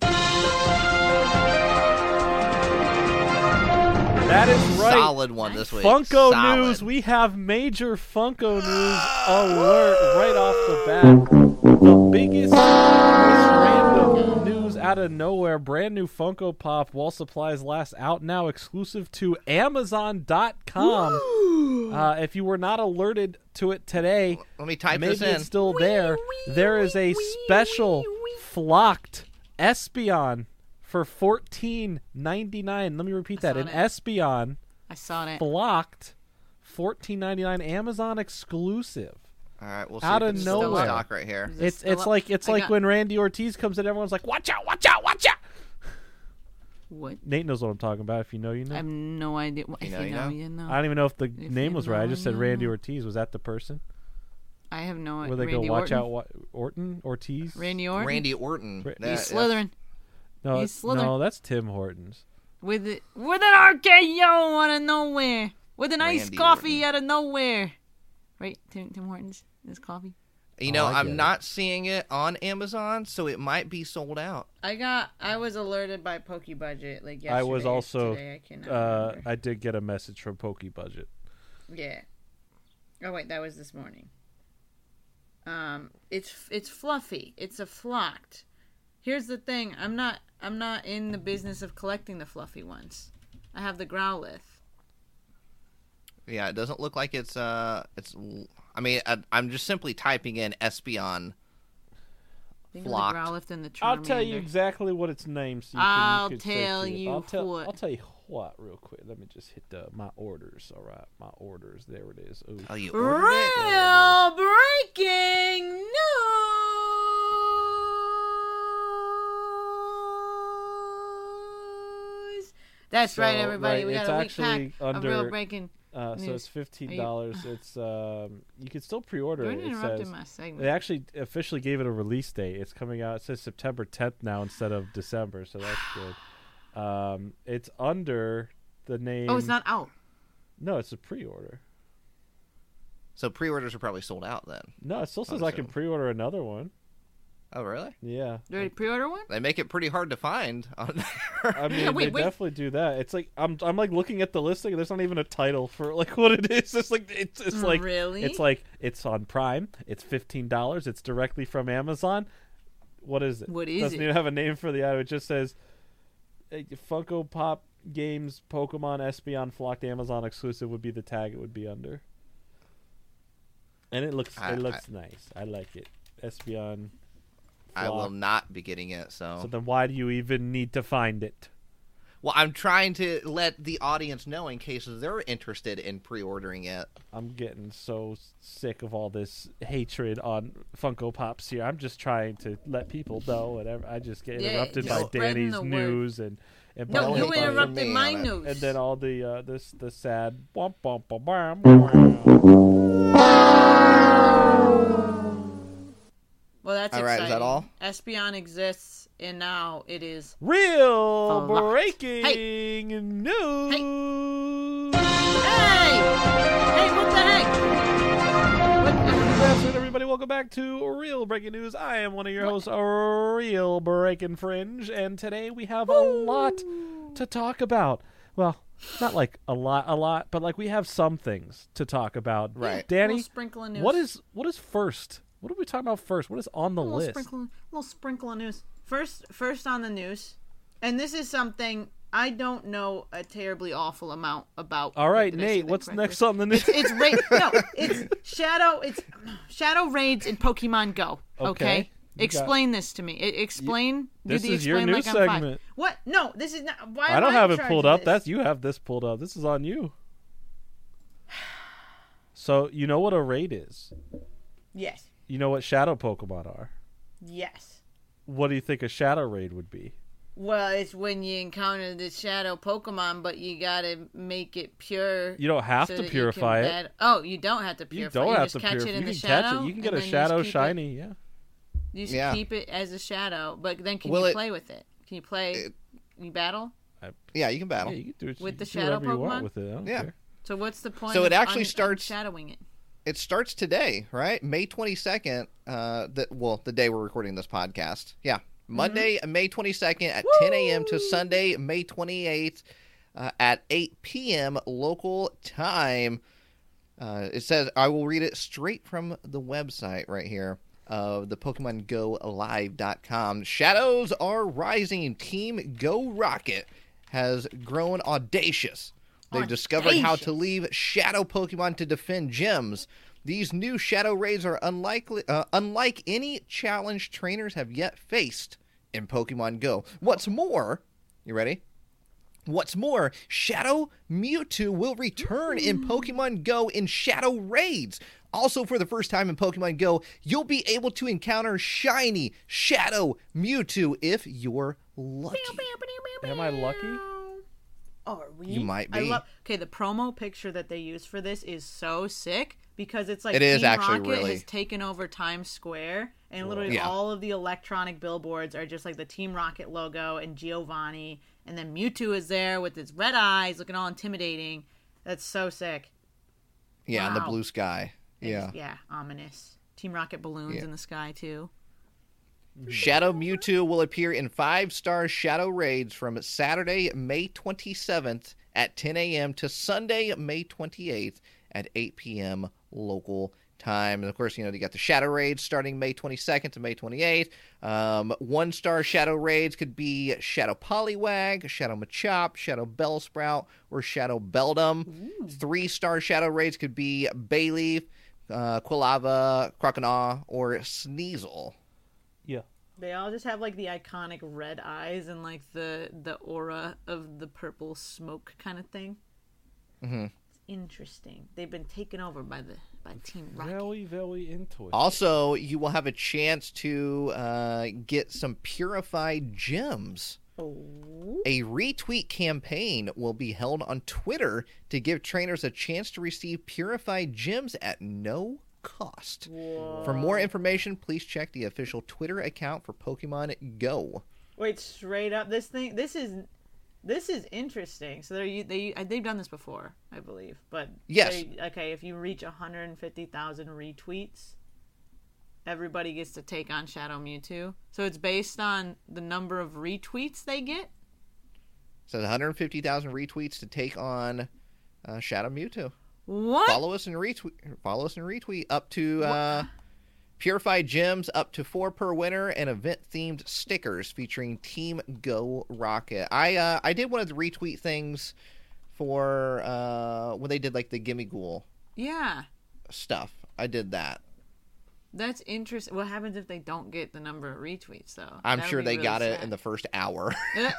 That is right. Solid one this week. Funko Solid. news. We have major Funko news alert right off the bat. The biggest, most random news out of nowhere. Brand new Funko Pop while supplies last, out now, exclusive to Amazon dot com. Uh, if you were not alerted to it today, Let me type maybe this in. it's still there. There is a special flocked Espeon for fourteen ninety-nine. Let me repeat I that. saw An it. Espeon I saw it. flocked, fourteen ninety-nine, Amazon exclusive. All right, we'll see Out if of it's still in nowhere. stock right here. Is this It's it's still like up? it's I like got- when Randy Ortiz comes in, everyone's like, "Watch out! Watch out! Watch out!" What? Nate knows what I'm talking about. If you know, you know. I have no idea. What, You if know, you you know, know? you know. I don't even know if the If name you was right. I know, just said you Randy know. Ortiz. Was that the person? I have no Where idea. they Randy go, watch Orton? out, wa- Orton, Ortiz. Randy Orton. Randy Orton. Ra- That- He's that's- Slytherin. No, He's it's- Slytherin. no, that's Tim Hortons. With it, with an R K O out of nowhere. With an iced Randy coffee Orton. out of nowhere. Right, Tim, Tim Hortons. This coffee. You Oh, know, I get I'm it. not seeing it on Amazon, so it might be sold out. I got. I was alerted by PokeBudget like yesterday. I was or also. Today, I cannot Uh, remember. I did get a message from PokeBudget. Yeah. Oh wait, that was this morning. Um, it's it's fluffy. It's a flocked. Here's the thing. I'm not. I'm not in the business of collecting the fluffy ones. I have the Growlithe. Yeah, it doesn't look like it's. Uh, it's. I mean, I, I'm just simply typing in Espeon. Think Flocked. of the Growlithe and the Charmander. I'll tell you exactly what its name. So you I'll can, you can search tell it. you I'll tell, what. I'll tell you what real quick. Let me just hit the, my orders. All right, my orders. There it is. Ooh. Oh, you ordered it? Real breaking news. That's right, So, everybody. right, we it's got a week actually pack under- of real breaking. Uh, so News. it's fifteen Are dollars. It's um, you can still pre-order You're it. It interrupting says my they segment. actually officially gave it a release date. It's coming out. It says September tenth now instead of December, so that's good. Um, it's under the name. Oh, it's not out. No, it's a pre-order. So pre-orders are probably sold out then. No, it still I says would I can assume. pre-order another one. Oh, really? Yeah. You already pre-order one? They make it pretty hard to find on there. I mean, Yeah, wait, they wait. definitely do that. It's like I'm, I'm like looking at the listing. And there's not even a title for like what it is. It's like it's, it's like Really? it's like it's on Prime. It's fifteen dollars. It's directly from Amazon. What is it? What is Doesn't it? even have a name for the item. It just says uh, Funko Pop Games Pokemon Espeon Flocked Amazon exclusive would be the tag it would be under. And it looks I- it looks nice. I like it. Espeon. I will Flocked. not be getting it, so. So then why do you even need to find it? Well, I'm trying to let the audience know in case they're interested in pre-ordering it. I'm getting so sick of all this hatred on Funko Pops here. I'm just trying to let people know, and I just get Yeah, interrupted just by spreading Danny's the word. news and and No, Don't you hate on interrupted me my on it. news. and then all the uh, this the sad bum, bum, bum, bum, bum. Well, that's All right, is exciting. that all? Espeon exists, and now it is. Real Fucked. breaking Hey. news. Hey! Hey, what the heck? What? Good afternoon, everybody. Welcome back to Real Breaking News. I am one of your hosts, Real Breaking Fringe, and today we have a lot to talk about. Well, not like a lot, a lot, but like we have some things to talk about. Right. Danny, Little sprinkle of news. what is what is first? What are we talking about first? What is on the a little list? sprinkle, little sprinkle of news. First, first on the news, and this is something I don't know a terribly awful amount about. All right, Did I say Nate, that what's correctly? next on the news? It's ra- no, it's shadow. It's shadow raids in Pokemon Go. Okay, Okay, you got- explain this to me. I- explain. This do the is your explain news like I'm five. segment. What? No, this is not. Why I am don't I have in it charge pulled of up. this? That's you have this pulled up. This is on you. So you know what a raid is. Yes. You know what shadow Pokemon are. Yes. What do you think a shadow raid would be? Well, it's when you encounter the shadow Pokemon, but you gotta make it pure. You don't have so to that you purify can it. bat- Oh, you don't have to You purify. don't you have just to catch purify. it in You the can shadow. catch it. You can get and a then shadow just keep it- shiny. Yeah. You just Yeah. keep it as a shadow, but then can Will you it- play with it? Can you play? It- Can you battle? Yeah, you can Yeah, battle. you can do it. With you the can do shadow whatever you want Pokemon? with it. I don't Yeah. care. So what's the point? So of it actually un- starts- shadowing it. It starts today, right? May twenty-second. Uh, the, well, the day we're recording this podcast. Yeah. Monday, May twenty-second at ten a.m. to Sunday, May twenty-eighth uh, at eight p.m. local time. Uh, it says, I will read it straight from the website right here of the Pokemon Go Live dot com. Shadows are rising. Team Go Rocket has grown audacious. They've discovered how to Audacious. leave shadow Pokemon to defend gyms. These new shadow raids are unlikely, uh, unlike any challenge trainers have yet faced in Pokemon Go. What's more, you ready? What's more, Shadow Mewtwo will return in Pokemon Go in Shadow Raids. Also, for the first time in Pokemon Go, you'll be able to encounter shiny Shadow Mewtwo if you're lucky. Am I lucky? Oh, are we? You might I be. love. Okay, the promo picture that they use for this is so sick because it's like It is Team actually Rocket really- has taken over Times Square, and literally Yeah. all of the electronic billboards are just like the Team Rocket logo and Giovanni, and then Mewtwo is there with his red eyes, looking all intimidating. That's so sick. Yeah, in the Wow. blue sky. And Yeah. just- yeah, ominous. Team Rocket balloons Yeah. in the sky too. Shadow Mewtwo will appear in five-star Shadow Raids from Saturday, May twenty-seventh at ten a.m. to Sunday, May twenty-eighth at eight p.m. local time. And, of course, you know, you got the Shadow Raids starting May twenty-second to May twenty-eighth. Um, one-star Shadow Raids could be Shadow Poliwag, Shadow Machop, Shadow Bellsprout, or Shadow Beldum. Three-star Shadow Raids could be Bayleaf, uh, Quilava, Croconaw, or Sneasel. Yeah. They all just have like the iconic red eyes and like the the aura of the purple smoke kind of thing. Mm-hmm. It's interesting. They've been taken over by the by Team Rocket. Very, very into it. Also, you will have a chance to uh, get some purified gems. Oh. A retweet campaign will be held on Twitter to give trainers a chance to receive purified gems at no cost. For more information, please check the official Twitter account for Pokemon Go. Wait, straight up, this thing, this is, This is interesting. So they they they've done this before, I believe. But Yes. they- okay, if you reach one hundred fifty thousand retweets, everybody gets to take on Shadow Mewtwo. So it's based on the number of retweets they get. So one hundred fifty thousand retweets to take on uh, Shadow Mewtwo. What? Follow us and retweet. Follow us and retweet up to uh, Purified Gems, up to four per winner, and event-themed stickers featuring Team Go Rocket. I uh, I did one of the retweet things for uh, when they did like the Gimme Ghoul Yeah. stuff. I did that. That's interesting. What happens if they don't get the number of retweets, though? I'm That would sure be they really got it sad. in the first hour.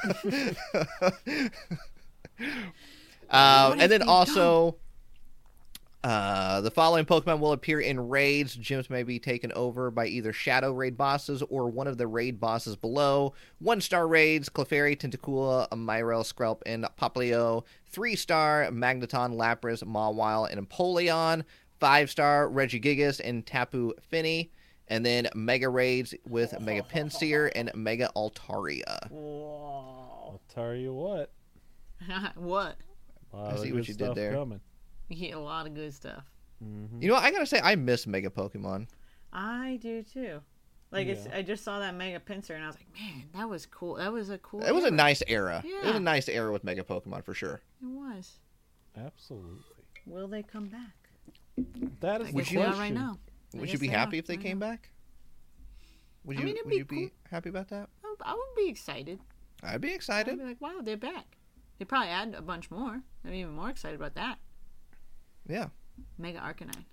What Uh, if and then they also, uh, the following Pokemon will appear in raids. Gyms may be taken over by either Shadow Raid bosses or one of the raid bosses below. One-star raids, Clefairy, Tentacoola, Myrel, Skrelp, and Popplio. Three-star, Magneton, Lapras, Mawile, and Empoleon. Five-star, Regigigas and Tapu Fini. And then Mega Raids with Mega Pinsir and Mega Altaria. Whoa. I'll tell you what. What? A lot I of see good what you did stuff there. Coming. You get a lot of good stuff. You know what? I gotta say, I miss Mega Pokemon. I do too. Like it's, Yeah. I just saw that Mega Pinsir and I was like, man, that was cool. That was a cool. It was a era. nice era. It was Yeah. a nice era with Mega Pokemon for sure. It was. Absolutely. Will they come back? That is I the guess you- they are question. right now. I Would you guess be they happy are. if they I came know. back? Would I you mean, it'd would be you be cool. happy about that? I, I would be excited. I'd be I'd excited. be like, wow, they're back. They probably add a bunch more. I'm even more excited about that. Yeah. Mega Arcanine.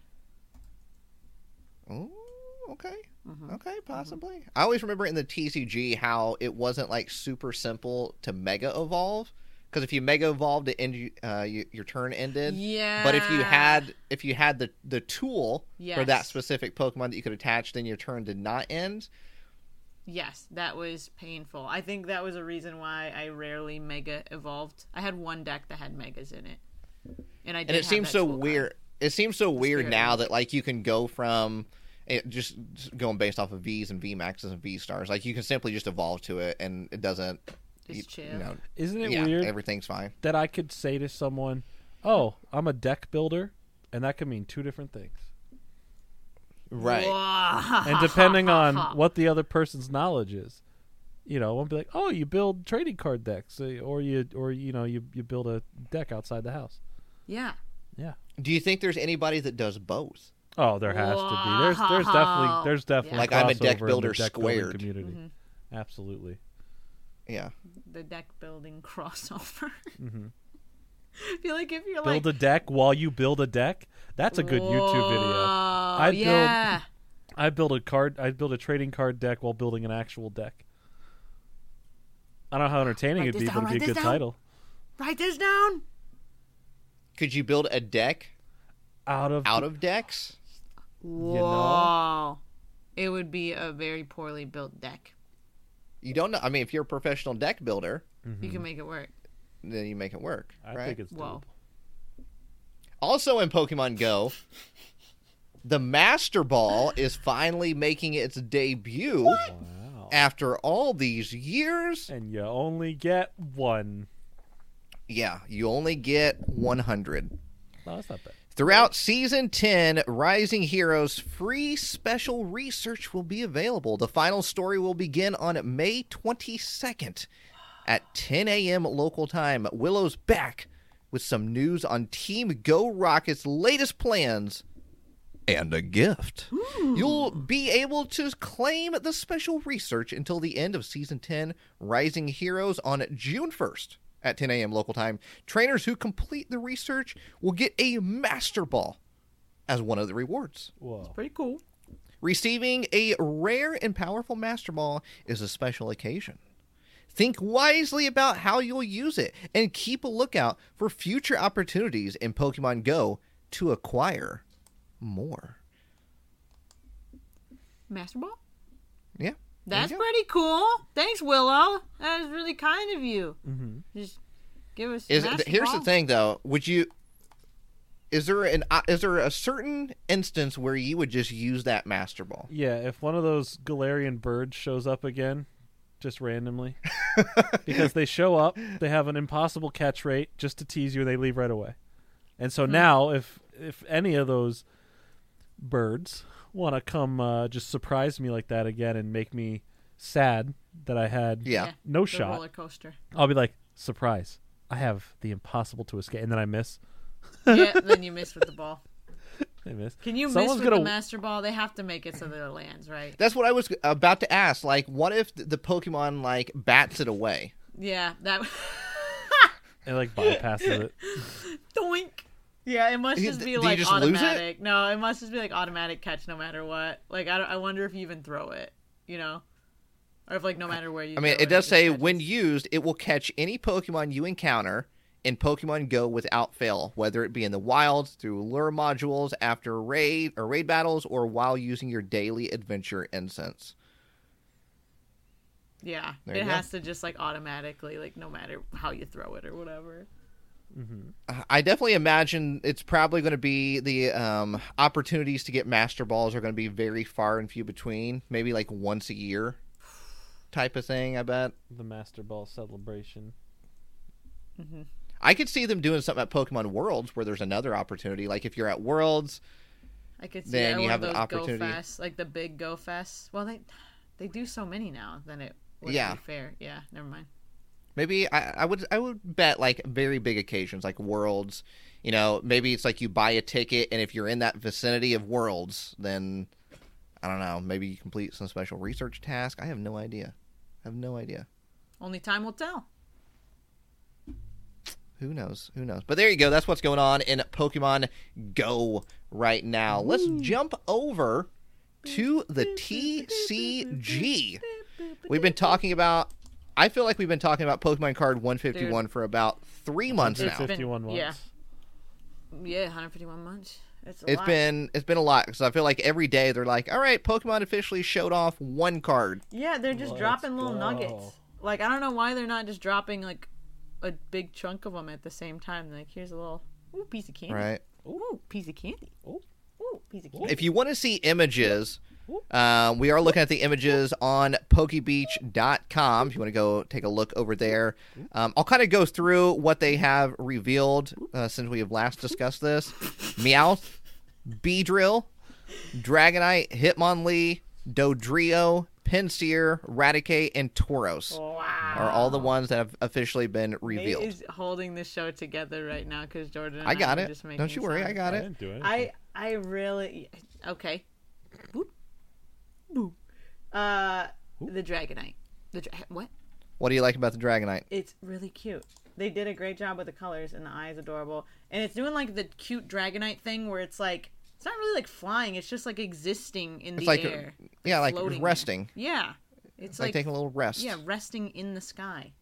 Oh, okay. Mhm. Okay, possibly. I always remember in the T C G how it wasn't like super simple to Mega Evolve, because if you Mega Evolved, it end you, uh, you, your turn ended. Yeah. But if you had if you had the the tool for that Yes. specific Pokemon that you could attach, then your turn did not end. Yes, that was painful. I think that was a reason why I rarely Mega Evolved. I had one deck that had Megas in it. And I did And it have seems that so tool card. weird. It seems so weird scary. now that like you can go from it just just going based off of V's and V maxes and V stars. Like you can simply just evolve to it, and it doesn't. Just you, chill. you know, Isn't it yeah, weird everything's fine. that I could say to someone, "Oh, I'm a deck builder," and that could mean two different things. Right. Whoa. And depending on what the other person's knowledge is, you know, one be like, "Oh, you build trading card decks," uh, or you, or you know, you you build a deck outside the house. Yeah. Yeah. Do you think there's anybody that does both? Oh, there has to be. There's there's definitely there's definitely Like, I'm a deck crossover in builder the deck building squared. community. Mhm. Absolutely. Yeah. The deck building crossover. hmm I feel like if you're Build like a deck while you build a deck. That's a good YouTube video. Whoa, I build- yeah. I build a card. I build a trading card deck while building an actual deck. I don't know how entertaining Write it'd this be, down, but it'd be a write good this down. title. Write this down. Could you build a deck Out of out of decks? Whoa. know? It would be a very poorly built deck. You don't know. I mean, if you're a professional deck builder, Mhm. You can make it work. then you make it work. I right? think it's Whoa. doable. Also in Pokemon Go, the Master Ball is finally making its debut Wow. after all these years. And you only get one. Yeah, you only get one hundred. No, that's not bad. Throughout Season ten, Rising Heroes free special research will be available. The final story will begin on May twenty-second at ten a.m. local time. Willow's back with some news on Team Go Rocket's latest plans and a gift. You'll be able to claim the special research until the end of Season ten, Rising Heroes, on June first. At ten a.m. local time, trainers who complete the research will get a Master Ball as one of the rewards. Whoa. Pretty cool. Receiving a rare and powerful Master Ball is a special occasion. Think wisely about how you'll use it and keep a lookout for future opportunities in Pokemon Go to acquire more. Master Ball? Yeah. That's you go. pretty cool. Thanks, Willow. That was really kind of you. Mm-hmm. Just give us. Is Master here's Ball. the thing though, would you is there an uh, is there a certain instance where you would just use that Master Ball? Yeah, if one of those Galarian birds shows up again, just randomly. Because they show up, they have an impossible catch rate just to tease you, and they leave right away. And so now, if if any of those birds want to come uh, just surprise me like that again and make me sad that I had Yeah. no the shot, roller coaster. I'll be like, surprise, I have the impossible to escape. And then I miss. Yeah, then you miss with the ball. I miss. Can you Someone's miss with gonna... the master ball? They have to make it so that it lands, right? That's what I was about to ask. Like, what if the Pokemon like bats it away? Yeah, that. It like bypasses it. Doink. Yeah, it must You- just be do you like just lose it? automatic. No, it must just be like automatic catch no matter what. Like I, don't, I wonder if you even throw it, you know, or if like no matter where you. I mean, throw it does just say catches. when used, it will catch any Pokemon you encounter in Pokemon Go without fail, whether it be in the wild, through lure modules, after raid or raid battles, or while using your daily adventure incense. Yeah, There it you go. has to just like automatically, like no matter how you throw it or whatever. I definitely imagine it's probably going to be the um, opportunities to get Master Balls are going to be very far and few between. Maybe like once a year type of thing, I bet. The Master Ball celebration. I could see them doing something at Pokemon Worlds where there's another opportunity. Like if you're at Worlds, I could see Then that you one have of an those opportunity. Go Fest, like the big Go Fest. Well, they they do so many now. Then it wouldn't Yeah. be fair. Yeah, never mind. maybe I, I would I would bet like very big occasions like Worlds. You know, maybe it's like you buy a ticket, and if you're in that vicinity of Worlds, then I don't know. Maybe you complete some special research task. I have no idea. I have no idea. Only time will tell. Who knows? Who knows? But there you go. That's what's going on in Pokemon Go right now. Let's jump over to the T C G. We've been talking about. I feel like we've been talking about Pokemon Card one fifty-one for about three months It's now. been- fifty-one months. yeah. Yeah, one hundred fifty-one months. It's a It's lot. been it's been a lot because I feel like every day they're like, all right, Pokemon officially showed off one card. Yeah, they're just Let's dropping little go. nuggets. Like I don't know why they're not just dropping like a big chunk of them at the same time. Like here's a little ooh piece of candy. Right. Ooh piece of candy. Ooh. Ooh piece of candy. If you want to see images, uh, we are looking at the images on Pokebeach dot com. If you want to go take a look over there, um, I'll kind of go through what they have revealed uh, since we have last discussed this. Meowth, Beedrill, Dragonite, Hitmonlee, Dodrio, Pinsir, Raticate, and Tauros Wow. are all the ones that have officially been Nate revealed. is holding the show together right now because Jordan. And I got are it. Just Don't making you worry, I sounds. got I it. didn't do anything. I I really okay. Boop. Boop. Uh, the Dragonite. The dra- what? What do you like about the Dragonite? It's really cute. They did a great job with the colors, and the eye is adorable. And it's doing like the cute Dragonite thing where it's like it's not really like flying. It's just like existing in It's the like, air. yeah, like floating resting. Yeah, it's It's like, like, taking a little rest. yeah, resting in the sky.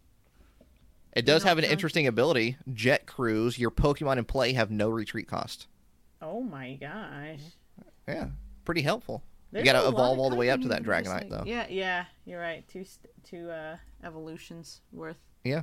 It does know, have an John? interesting ability. Jet Cruise. Your Pokemon in play have no retreat cost. Oh my gosh. Yeah, pretty helpful. There's you a got to lot evolve of all the way up to that content Dragonite, in this though. thing. Yeah, yeah, you're right. Two st- two uh, evolutions worth. Yeah.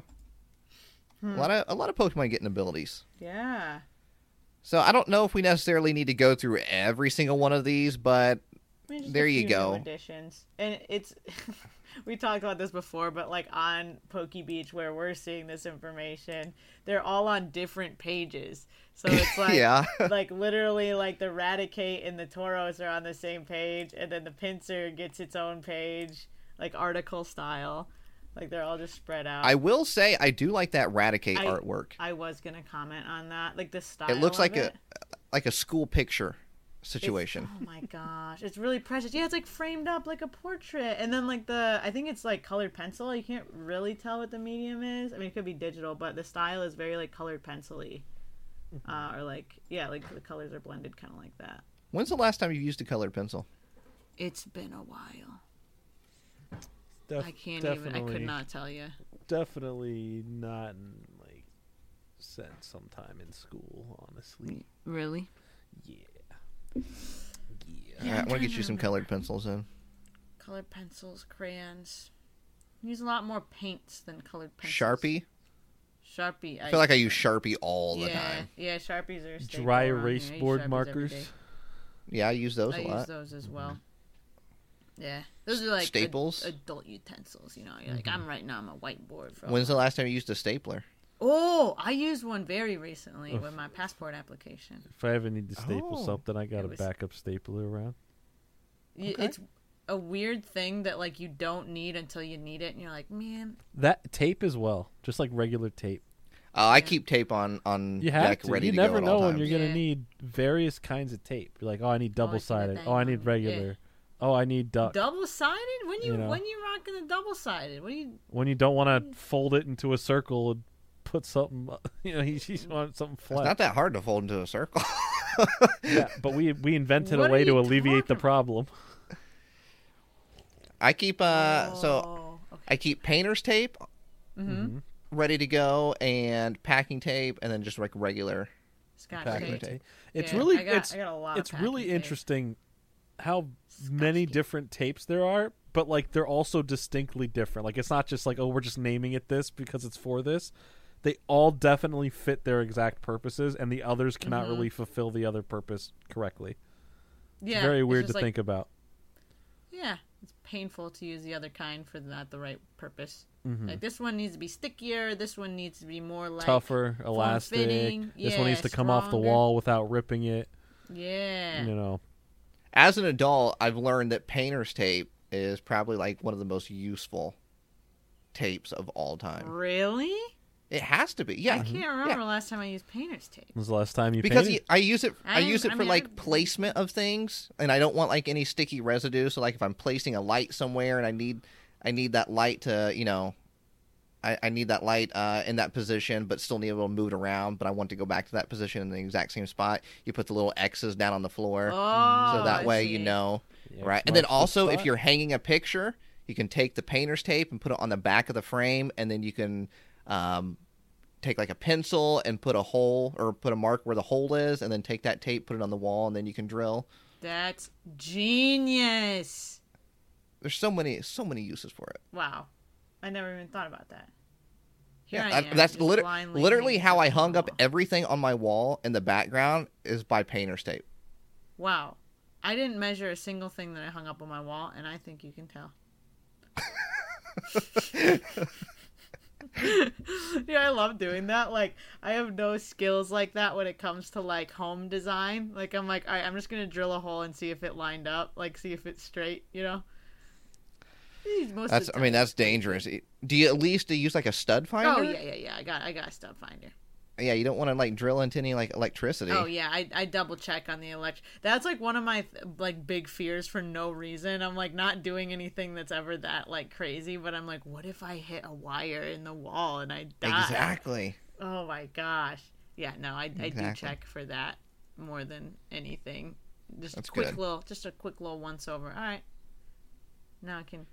A lot of a lot of Pokemon getting abilities. Yeah. So I don't know if we necessarily need to go through every single one of these, but I mean, just a There you few go. New additions. And it's we talked about this before, but like on Poke Beach where we're seeing this information, they're all on different pages. So it's like yeah, like literally like the Raticate and the Tauros are on the same page, and then the Pinsir gets its own page, like article style. Like they're all just spread out. I will say I do like that Raticate I- artwork. I was gonna comment on that, like the style. It looks of like it. a like a school picture It's- situation. oh my gosh, it's really precious. Yeah, it's like framed up like a portrait, and then like the I think it's like colored pencil. You can't really tell what the medium is. I mean, it could be digital, but the style is very like colored pencil-y. Uh, or like yeah, like the colors are blended, kind of like that. When's the last time you used a colored pencil? It's been a while. Def- I can't even. I could definitely- not tell you. Definitely not in, like said sometime in school. Honestly, Really? yeah, yeah. All right, I want to get you some colored pencils in. Colored pencils, crayons. Use a lot more paints than colored pencils. Sharpie. Sharpie. I feel like I use Sharpie all the yeah, time. yeah. Sharpies are a staple Dry around erase here. I use board Sharpies every markers. day. Yeah, I use those I a use lot. those as well. Yeah, those are like Staples? ad- adult utensils. You know, you're like, I'm writing on my whiteboard. For When's the last time you used a stapler? Oh, I used one very recently with my passport application. If I ever need to staple Oh. something, I got It a was- backup stapler around. Y Okay. It's a weird thing that like you don't need until you need it, and you're like, man. That tape as well, just like regular tape. Uh, I keep tape on on You have deck to. ready You to never go at know all when times. you're gonna Yeah. need various kinds of tape. You're like, oh, I need double sided. thing Oh, I need on- regular. yeah. Oh, I need duck. Double sided? When you, You know. when you rocking the double sided? What do you? When you don't want to fold it into a circle and put something, you know, you just want something It's flat. not that hard to fold into a circle. Yeah, but we we invented What a way are to you alleviate the talking- problem. I keep uh so Oh, okay. I keep painter's tape Mm-hmm. ready to go and packing tape and then just like regular Scotch Packing tape. tape. It's Yeah, really I got- it's I got a lot of it's really packing tape. interesting how Scotch many tape. different tapes there are, but like they're also distinctly different. Like it's not just like, oh, we're just naming it this because it's for this. They all definitely fit their exact purposes, and the others cannot Mhm. really fulfill the other purpose correctly. Yeah, It's very weird to just like- think about. Yeah, it's painful to use the other kind for not the right purpose. Mhm. Like this one needs to be stickier. This one needs to be more like Tougher, elastic. form-fitting. This one needs Yeah, to come off the stronger. wall without ripping it. Yeah. You know, As an adult, I've learned that painter's tape is probably like one of the most useful tapes of all time. Really? It has to be. I Yeah. can't remember Yeah. the last time I used painter's tape. when's the last time you Because painted? y- I use it I, I- use it I for mean, like I- placement of things and I don't want like any sticky residue, so like if I'm placing a light somewhere and I need I need that light to, you know, I, I need that light uh, in that position, but still need to be able to move it around. But I want to go back to that position in the exact same spot. You put the little X's down on the floor, Oh, so that I way you see. know, Yeah, right? X And then marks the also, if spot. you're hanging a picture, you can take the painter's tape and put it on the back of the frame, and then you can um, take like a pencil and put a hole or put a mark where the hole is, and then take that tape, put it on the wall, and then you can drill. That's genius. There's so many, so many uses for it. Wow. I never even thought about that. Here Yeah, I I- am, that's just liter- blindly literally hanging how I stuff on hung the up wall. everything on my wall in the background is by painter's tape. Wow. I didn't measure a single thing that I hung up on my wall, and I think you can tell. Yeah, I love doing that. Like, I have no skills like that when it comes to like home design. Like, I'm like, all right, I'm just gonna drill a hole and see if it lined up, like, see if it's straight. You know. Eh, Most That's, of the I mean, time that's it's pretty dangerous. straight. Do you at least use like a stud finder? Oh yeah, yeah, yeah. I got, I got a stud finder. Yeah, you don't want to like drill into any like electricity. Oh yeah, I, I double check on the elect. That's like one of my like big fears for no reason. I'm like not doing anything that's ever that like crazy, but I'm like, what if I hit a wire in the wall and I die? Exactly. Oh my gosh. Yeah, no, I, I do Exactly. check for that more than anything. Just That's a quick good. little, just a quick little once over. All right. Now I can.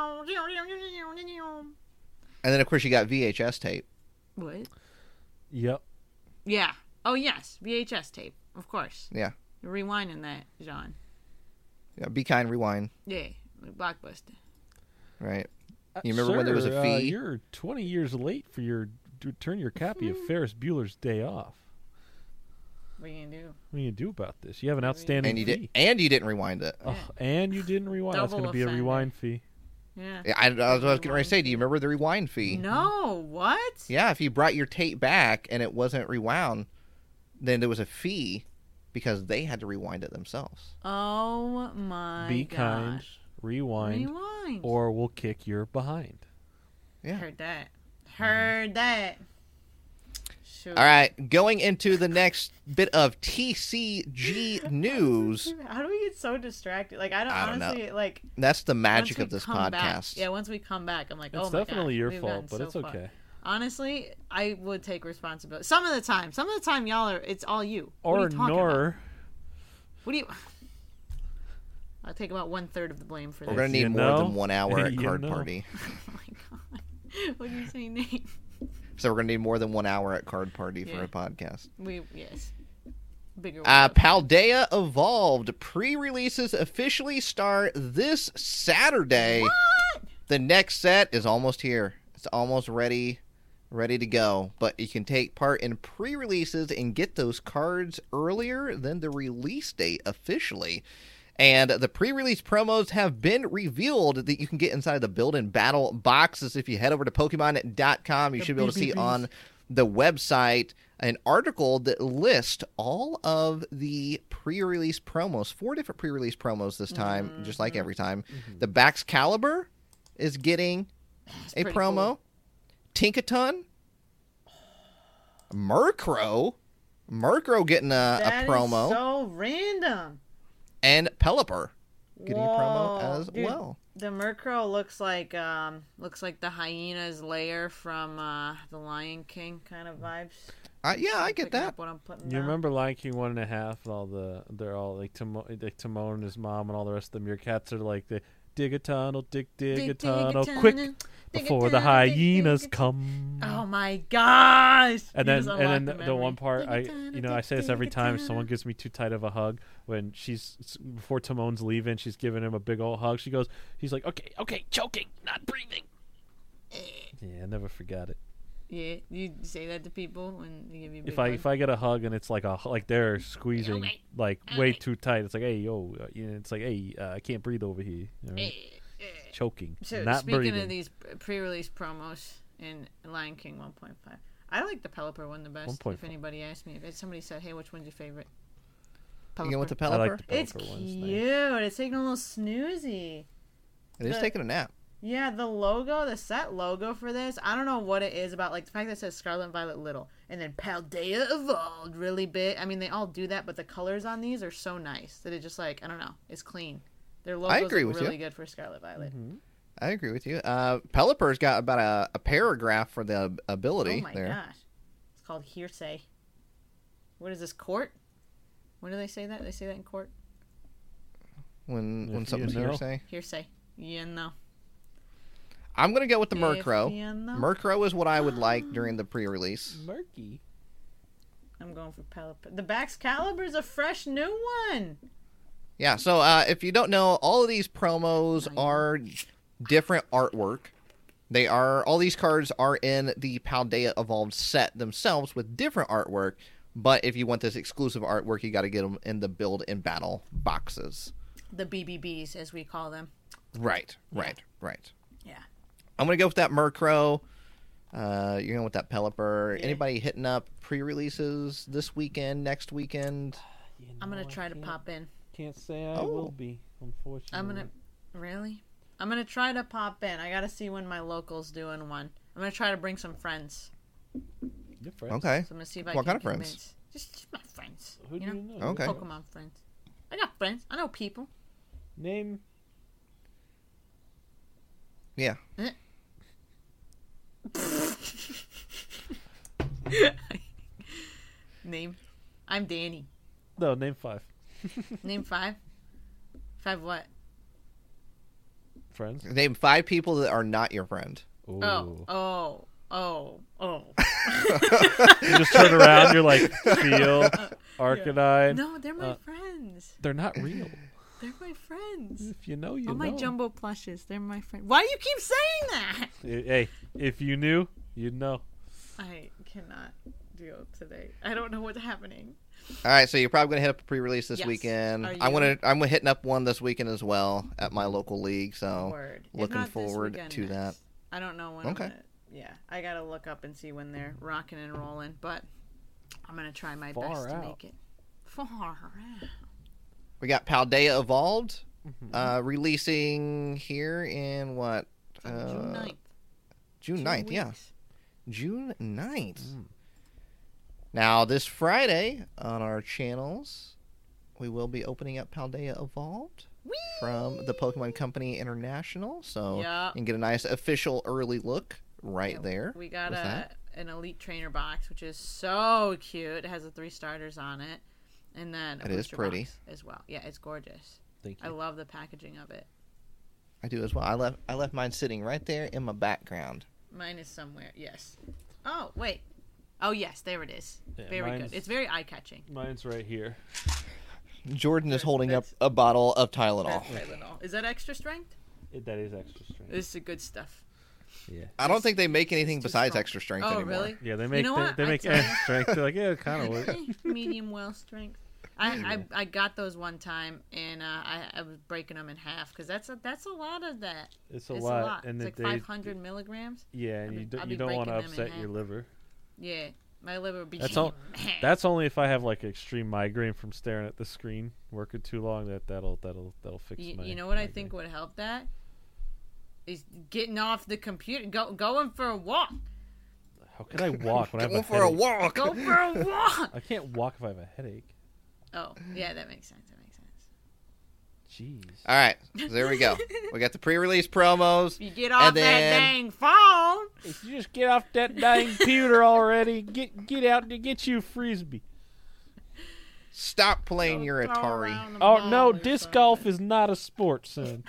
And then of course you got V H S tape. What? Yep. Yeah. Oh yes, V H S tape, of course. Yeah. You're rewinding that, John. Yeah, be kind, rewind. Yeah, like Blockbuster. Right. You remember when there was a Sir, uh, fee? you're twenty years late for your to return your copy of Ferris Bueller's Day Off. What are you gonna do? What do you do about this? You have an outstanding And you fee. did, and you didn't rewind it. Oh, and you didn't rewind. That's going to Double be a offender. rewind fee. Yeah. Yeah, I, I was, I was getting ready to say, do you remember the rewind fee? No, what? Yeah, if you brought your tape back and it wasn't rewound, then there was a fee because they had to rewind it themselves. Oh my Be gosh. kind, rewind, Rewind. or we'll kick your behind. Yeah. Heard that. Heard that. Shoot. All right, going into the next bit of T C G news. How do we get so distracted? Like I don't, I don't know. honestly like. That's the magic once we of this come podcast. back- yeah, once we come back, I'm like, It's oh my definitely gosh, your we've fault, gotten but so it's far. okay. Honestly, I would take responsibility. Some of the time, some of the time, y'all are. It's all you. What are Or you talking nor. about? What do you? I'll take about one third of the blame for We're this. going to need You more know? than one hour at You Card know. Party. Oh my god! What do you say, Nate? So we're going to need more than one hour at Card Party for Yeah. a podcast. We yes, bigger. Uh, window. Paldea Evolved pre-releases officially start this Saturday. What? The next set is almost here. It's almost ready, ready to go. But you can take part in pre-releases and get those cards earlier than the release date officially. And the pre-release promos have been revealed that you can get inside the Build and Battle boxes. If you head over to Pokemon dot com, you The should be able to see B B Bs. on the website an article that lists all of the pre-release promos. Four different pre-release promos this time, Mm-hmm. just like every time. The Baxcalibur is getting a pretty promo. cool. Tinkaton. Murkrow. Murkrow getting a, That a is promo. so random. And Pelipper getting a promo Whoa, as dude. well. The Murkrow looks like um looks like the hyena's lair from uh the Lion King kind of vibes. Uh, yeah, I get Picking that. up what I'm putting You down. remember Lion King one and a half? And all the they're all like Timon, like Timon and his mom and all the rest of the meerkats are like the dig a tunnel, dig dig, Dig, a dig a tunnel, tunnel, quick dig a before the tunnel, dig, dig hyenas a tunnel. come. Oh my gosh! And You then, just and unlocked then the the, the memory. one part, I, Dig a tunnel, you know, I dig, say this dig every a time. tunnel. Someone gives me too tight of a hug when she's before Timon's leaving. She's giving him a big old hug. She goes, he's like, okay, okay, choking, not breathing. Yeah, I never forgot it. Yeah, you say that to people when they give you a big If I hug? if I get a hug and it's like a like they're squeezing Okay. like way Okay. too tight, it's like, hey yo, uh, you know, it's like, hey, uh, I can't breathe over here. All right? Choking, So not speaking breathing. of these pre-release promos in Lion King one point five, I like the Pelipper one the best. one point If five. anybody asked me, if somebody said, "Hey, which one's your favorite?" You going with the Pelipper. I Pelipper? like the It's Pelipper cute. one. It's nice. It's taking a little snoozy. It is the- taking a nap. Yeah, the logo, the set logo for this, I don't know what it is about, like the fact that it says Scarlet and Violet little, and then Paldea Evolved really big. I mean, they all do that, but the colors on these are so nice that it just like I don't know, it's clean. Their logos agree look with you. really good for Scarlet Violet. Mm-hmm. I agree with you. Uh, Pelipper's got about a, a paragraph for the ability Oh my there. gosh, it's called hearsay. What is this, court? When do they say that? They say that in court. When If when you something's know. hearsay. Hearsay. You know. I'm gonna go with the If Murkrow. you know. Murkrow is what I would like during the pre-release. Murky. I'm going for Pelipper. The Baxcalibur's a fresh new one. Yeah. So uh, if you don't know, all of these promos I know. are different artwork. They are all these cards are in the Paldea Evolved set themselves with different artwork. But if you want this exclusive artwork, you got to get them in the Build and Battle boxes. The B B Bs, as we call them. Right. Right. Right. Yeah. I'm gonna go with that Murkrow. Uh, you're going with that Pelipper. Yeah. Anybody hitting up pre-releases this weekend, next weekend? You I'm know, gonna I try to can't- pop in. Can't say I Oh. will be, unfortunately. I'm gonna really. I'm gonna try to pop in. I gotta see when my local's doing one. I'm gonna try to bring some friends. Your friends. Okay. So I'm gonna see if I What can kind of friends? convince- Just, just my friends. Who you do know? you know? Okay. Pokemon friends. I got friends. I know people. Name. Yeah. Name. I'm Danny. No, name five Name five. Five what? friends. Name five people that are not your friend. Ooh. Oh, oh, oh, oh. You just turn around. You're like Feel, Arcanine. No, they're my Uh, friends. They're not real. They're my friends. If you know, you All know. my jumbo plushes. They're my friends. Why do you keep saying that? Hey, if you knew, you'd know. I cannot deal today. I don't know what's happening. All right, so you're probably gonna hit up a pre-release this Yes. weekend. Are I'm you? gonna I'm hitting up one this weekend as well at my local league. So Word. If Oh, looking not this forward weekend, to that. next. I don't know when. Okay. I'm gonna, yeah, I gotta look up and see when they're rocking and rolling, but I'm gonna try my Far best to out. make it. Far out. we got Paldea Evolved Mhm. uh, releasing here in what From uh, June ninth. June Two ninth, yeah, weeks. June ninth. Mm. Now this Friday on our channels, we will be opening up Paldea Evolved Whee! from the Pokemon Company International. So Yeah. you can get a nice official early look right Yeah, there. We got with a that. an elite trainer box, which is so cute. It has the three starters on it, and then a It is booster pretty. box as well. Yeah, it's gorgeous. Thank I you. love the packaging of it. I do as well. I left I left mine sitting right there in my background. Mine is somewhere. Yes. Oh wait. Oh yes, there it is. Yeah, Very mine's- good. It's very eye catching. Mine's right here. Jordan is Good, holding up that's- a bottle of Tylenol. Tylenol. Is that extra strength? It, that is extra strength. This is the good stuff. Yeah. I don't think they make anything It's too besides strong. extra strength Oh anymore. really? Yeah, they make know they, what? they I make tell you. end strength. They're like, yeah, it kind of works. Eh, medium well strength. I, I I got those one time, and uh, I I was breaking them in half because that's a that's a lot of that. It's a It's lot, a lot. and It's that like they, five hundred milligrams. yeah, and I'll you be- don't I'll you be don't want to breaking them in upset your half. liver. Yeah, my liver would be. That's all. That's only if I have like extreme migraine from staring at the screen, working too long. That that'll that'll that'll fix You, my. you know what I migraine. think would help that is getting off the computer, go going for a walk. How can I walk when I have Going a for a headache? walk. Go for a walk. I can't walk if I have a headache. Oh, yeah, that makes sense. That makes sense. Jeez. All right, so there we go. We got the pre-release promos. You get off And that then- dang phone. If you just get off that dang computer already, get get out to get you a frisbee. Stop playing Don't your throw Atari. around the Oh ball no, or disc something. golf is not a sport, son.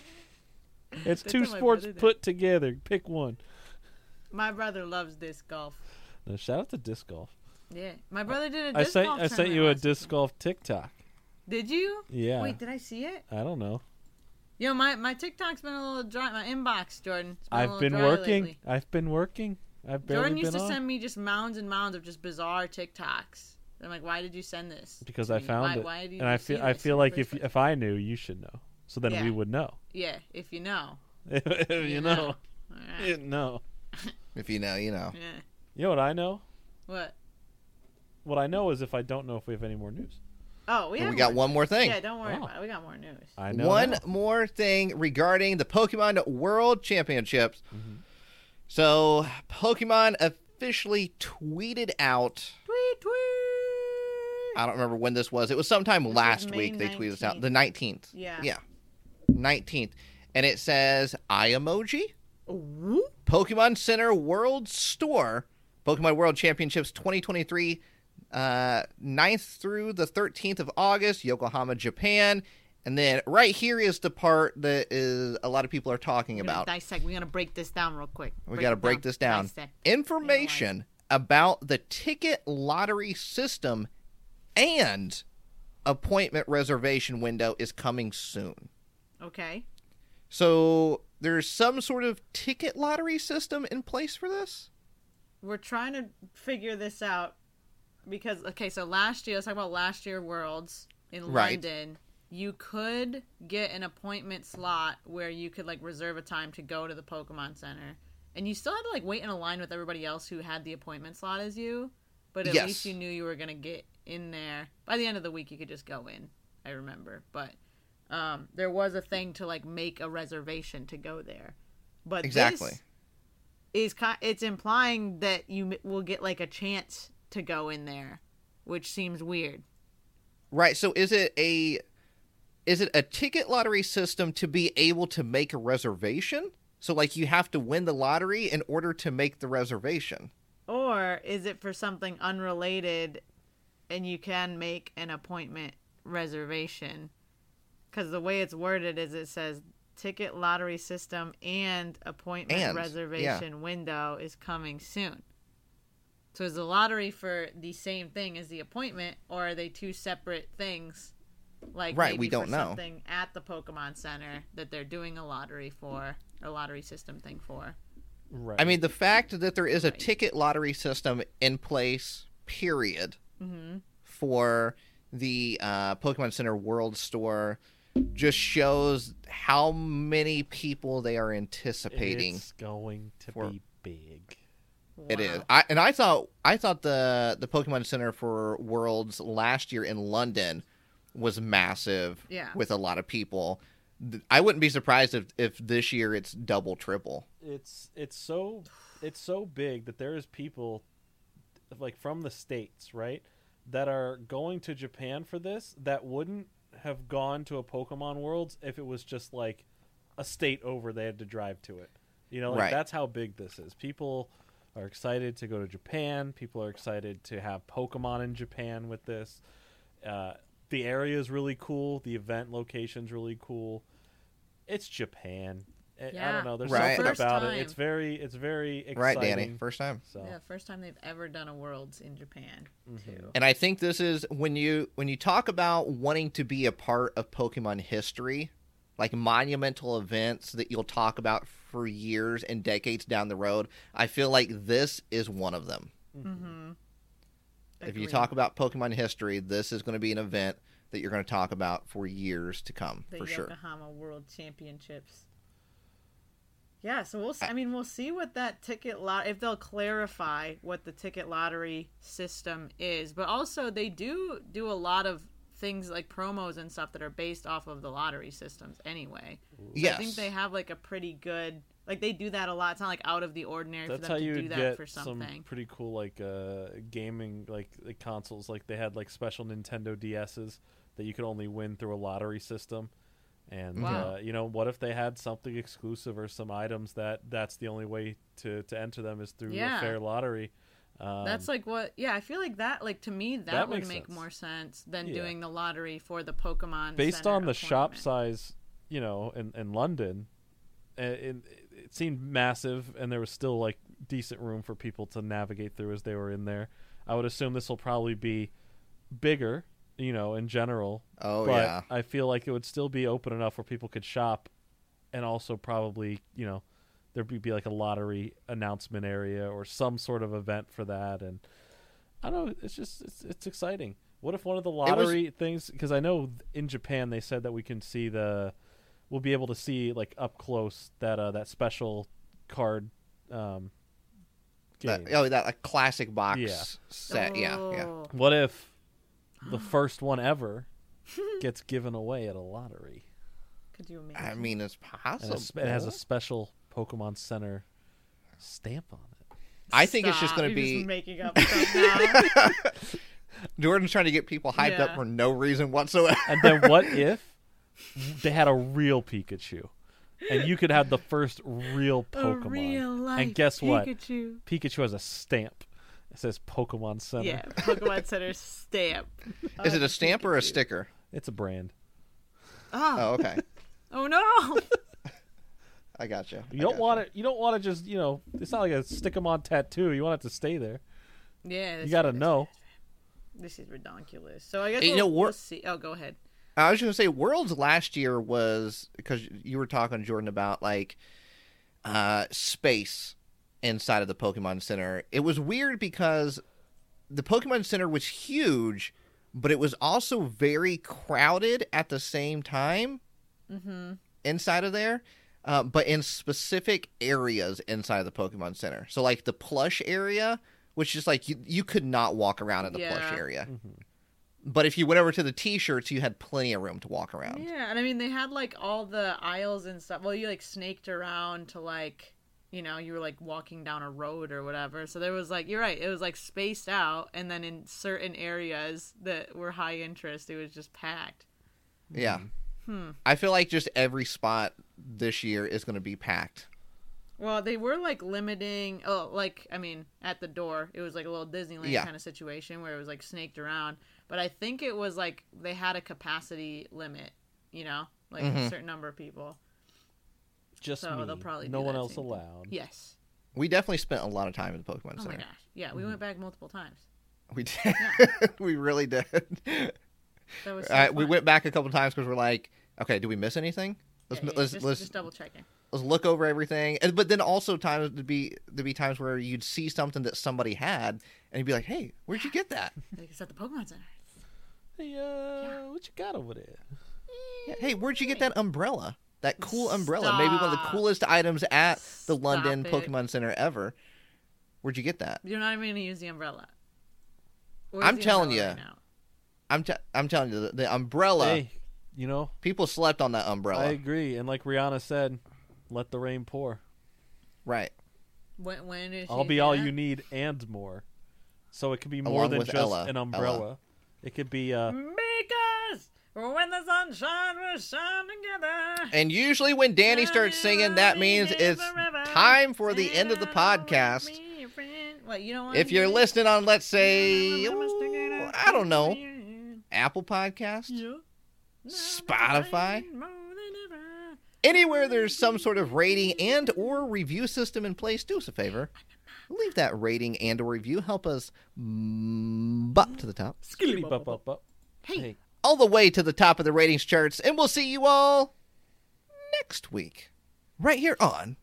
It's That's two what my sports brother did. put together. Pick one. My brother loves disc golf. No, shout out to disc golf. Yeah, my brother did a I disc sent golf I sent tournament you a last disc weekend. golf TikTok. Did you? Yeah. Wait, did I see it? I don't know. Yo, my, my TikTok's been a little dry. My inbox, Jordan. It's been a I've little been dry working. lately. I've been working. I've barely Jordan been used to on send me just mounds and mounds of just bizarre TikToks. I'm like, why did you send this? because to I me? found why, it, Why did you and I see feel I this feel in the like first if place? if I knew, you should know. So then Yeah. we would know. Yeah, if you know. if you, You know, know. All right. you know. If you know, you know. Yeah. You know what I know? What? What I know is if I don't know if we have any more news. Oh, we, But have we got more. one more thing. Yeah, don't worry Oh. about it. We got more news. I know One now. more thing regarding the Pokemon World Championships. Mhm. So, Pokemon officially tweeted out. Tweet, tweet. I don't remember when this was. It was sometime was last May week they tweeted this out. nineteenth. The nineteenth. Yeah. Yeah. nineteenth. And it says, I emoji, Ooh. Pokemon Center World Store, Pokemon World Championships twenty twenty-three, uh, ninth through the thirteenth of August, Yokohama, Japan. And then right here is the part that is a lot of people are talking We're gonna about. dissect. We're gonna break this down real quick. We got to it break this down. Dissect. Information about the ticket lottery system and appointment reservation window is coming soon. Okay. So there's some sort of ticket lottery system in place for this? We're trying to figure this out because okay, so last year, let's talk about last year Worlds in Right. London. You could get an appointment slot where you could like reserve a time to go to the Pokemon Center, and you still had to like wait in a line with everybody else who had the appointment slot as you. But at Yes. least you knew you were gonna get in there. By the end of the week, you could just go in. I remember, but um, there was a thing to like make a reservation to go there. But Exactly. this is ki- it's implying that you m- will get like a chance to go in there, which seems weird. Right. So is it a is it a ticket lottery system to be able to make a reservation? So like you have to win the lottery in order to make the reservation. Or is it for something unrelated and you can make an appointment reservation? Because the way it's worded is it says ticket lottery system and appointment And, reservation window is coming soon. So is the lottery for the same thing as the appointment, or are they two separate things? Like Right, maybe we don't for know. something at the Pokemon Center that they're doing a lottery for, a lottery system thing for. Right. I mean, the fact that there is a Right. ticket lottery system in place, period, Mm-hmm. for the uh, Pokemon Center World Store just shows how many people they are anticipating. it's going to for- be big. It is. I, and I thought I thought the the Pokemon Center for Worlds last year in London was massive. Yeah. With a lot of people. Th- I wouldn't be surprised if, if this year it's double, triple. It's it's so it's so big that there is people like from the States, right, that are going to Japan for this that wouldn't have gone to a Pokemon Worlds if it was just like a state over they had to drive to it. You know, like Right. that's how big this is. People are excited to go to Japan. People are excited to have Pokemon in Japan with this. Uh, the area is really cool. The event location's really cool. It's Japan. I- I Yeah. don't know. There's Right. something First about time. it. It's very, it's very exciting. Right, Danny? First time. So Yeah, first time they've ever done a Worlds in Japan, Mhm. too. And I think this is when you when you talk about wanting to be a part of Pokemon history, like monumental events that you'll talk about for years and decades down the road, I feel like this is one of them. Mm-hmm. If you Agreed. talk about Pokemon history, this is going to be an event that you're going to talk about for years to come, The for sure. Yokohama World Championships. Yeah, so we'll. s- I mean, we'll see what that ticket lot if they'll clarify what the ticket lottery system is. But also, they do do a lot of things like promos and stuff that are based off of the lottery systems anyway. So Yes. I think they have like a pretty good. Like they do that a lot. It's not like out of the ordinary That's for how them you to do would that get for some something. pretty cool like uh, gaming like, like consoles. Like they had like special Nintendo D S's that you could only win through a lottery system. And Wow. uh, you know, what if they had something exclusive or some items that that's the only way to, to enter them is through Yeah. a fair lottery? Um, That's like what, yeah. I feel like that, like to me, that, That would makes make sense. more sense than Yeah. doing the lottery for the Pokemon. based Center on the shop appointment. size, you know, in, in London, uh, it, it seemed massive, and there was still like decent room for people to navigate through as they were in there. I would assume this will probably be bigger, you know, in general. Oh, but yeah. I feel like it would still be open enough where people could shop, and also probably, you know, there'd be, be like a lottery announcement area or some sort of event for that. And I don't know, it's just it's, it's exciting. What if one of the was- lottery things? Because I know in Japan they said that we can see the, we'll be able to see like up close that uh, that special card um, game. That, oh, that like, classic box Yeah. set. Yeah, yeah. Oh. What if the first one ever gets given away at a lottery? Could you imagine? I mean, it's And possible. a sp- it has a special Pokemon Center stamp on it. I think it's just Stop, going to you're be. just making up stuff now. Jordan's trying to get people hyped Yeah. up for no reason whatsoever. And then what if they had a real Pikachu? And you could have the first real Pokemon. A real life and guess what? Pikachu. Pikachu has a stamp. It says Pokemon Center. Yeah, Pokemon Center stamp. Is it Oh, a stamp or a Pikachu. sticker? It's a brand. Oh, Oh, okay. oh no! I got you. You don't want it. You don't want to just, you know, it's not like a stick 'em on tattoo. You want it to stay there. Yeah, You this got to is- know. This is ridiculous. So I guess You we'll, know, we'll we're- see. Oh, go ahead. I was going to say Worlds last year was because you were talking, Jordan, about like uh, space inside of the Pokemon Center. It was weird because the Pokemon Center was huge, but it was also very crowded at the same time Mm-hmm. inside of there, uh, but in specific areas inside of the Pokemon Center. So like the plush area, which is like you, you could not walk around in the plush Yeah. area. Mm-hmm. But if you went over to the T-shirts, you had plenty of room to walk around. Yeah, and I mean they had like all the aisles and stuff. Well, you like snaked around to like, you know, you were like walking down a road or whatever. So there was like, you're right, it was like spaced out, and then in certain areas that were high interest, it was just packed. Yeah. Hmm. I feel like just every spot this year is going to be packed. Well, they were like limiting. Oh, like I mean, at the door, it was like a little Disneyland Yeah. kind of situation where it was like snaked around. But I think it was like they had a capacity limit, you know, like a Mhm. certain number of people. Just So me. they'll probably no do one that else same thing. allowed. Yes. We definitely spent a lot of time in the Pokemon Oh Center. my gosh. Yeah, we went back multiple times. We did. we really did. That was so Uh, we fun. went back a couple times because we're like, okay, did we miss anything? Let's Yeah, yeah, let's just, let's just double checking. let's look over everything. And, but then also times to be to be times where you'd see something that somebody had, and you'd be like, hey, where'd you get that? Like it's at the Pokemon Center. Hey, uh, what you got over there? Yeah, hey, where'd you get that umbrella? That cool umbrella, maybe one of the Stop. coolest items at the Stop London it. Pokemon Center ever. Where'd you get that? You're not even gonna use the umbrella. Where's I'm the telling umbrella you. right now? I'm t- I'm telling you, the, the umbrella. Hey, you know, People slept on that umbrella. I agree. And like Rihanna said, let the rain pour. Right. When when is I'll she be say all that? you need and more. So it could be more Along than with just Ella. an umbrella. Ella. It could be uh Because when the sunshine will shine together. And usually when Danny starts singing, that means it's time for the end of the podcast. What, you don't want If you're listening on, let's say, ooh, I don't know, Apple Podcast, Spotify, anywhere there's some sort of rating and or review system in place, do us a favor. Leave that rating and or review. Help us mm, bop to the top. skitty bop bop bop. Hey. Hey, All the way to the top of the ratings charts. And we'll see you all next week. Right here on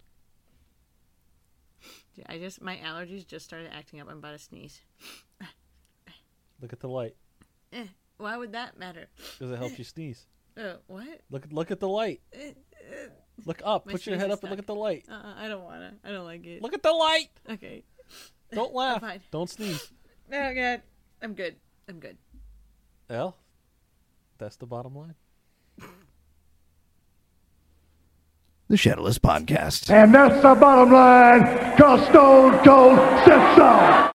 I just my allergies just started acting up. I'm about to sneeze. Look at the light. Eh, why would that matter? Because it helps you sneeze. Uh, what? Look look at the light. Eh, eh. Look up. My Put your sneeze head is up and look stuck. at the light. Uh, I don't wanna. I don't like it. Look at the light. Okay. Don't laugh. fine. Don't sneeze. Oh god. I'm good. I'm good. Well, that's the bottom line. The Shadowless Podcast. And that's the bottom line, 'cause Stone Cold said so.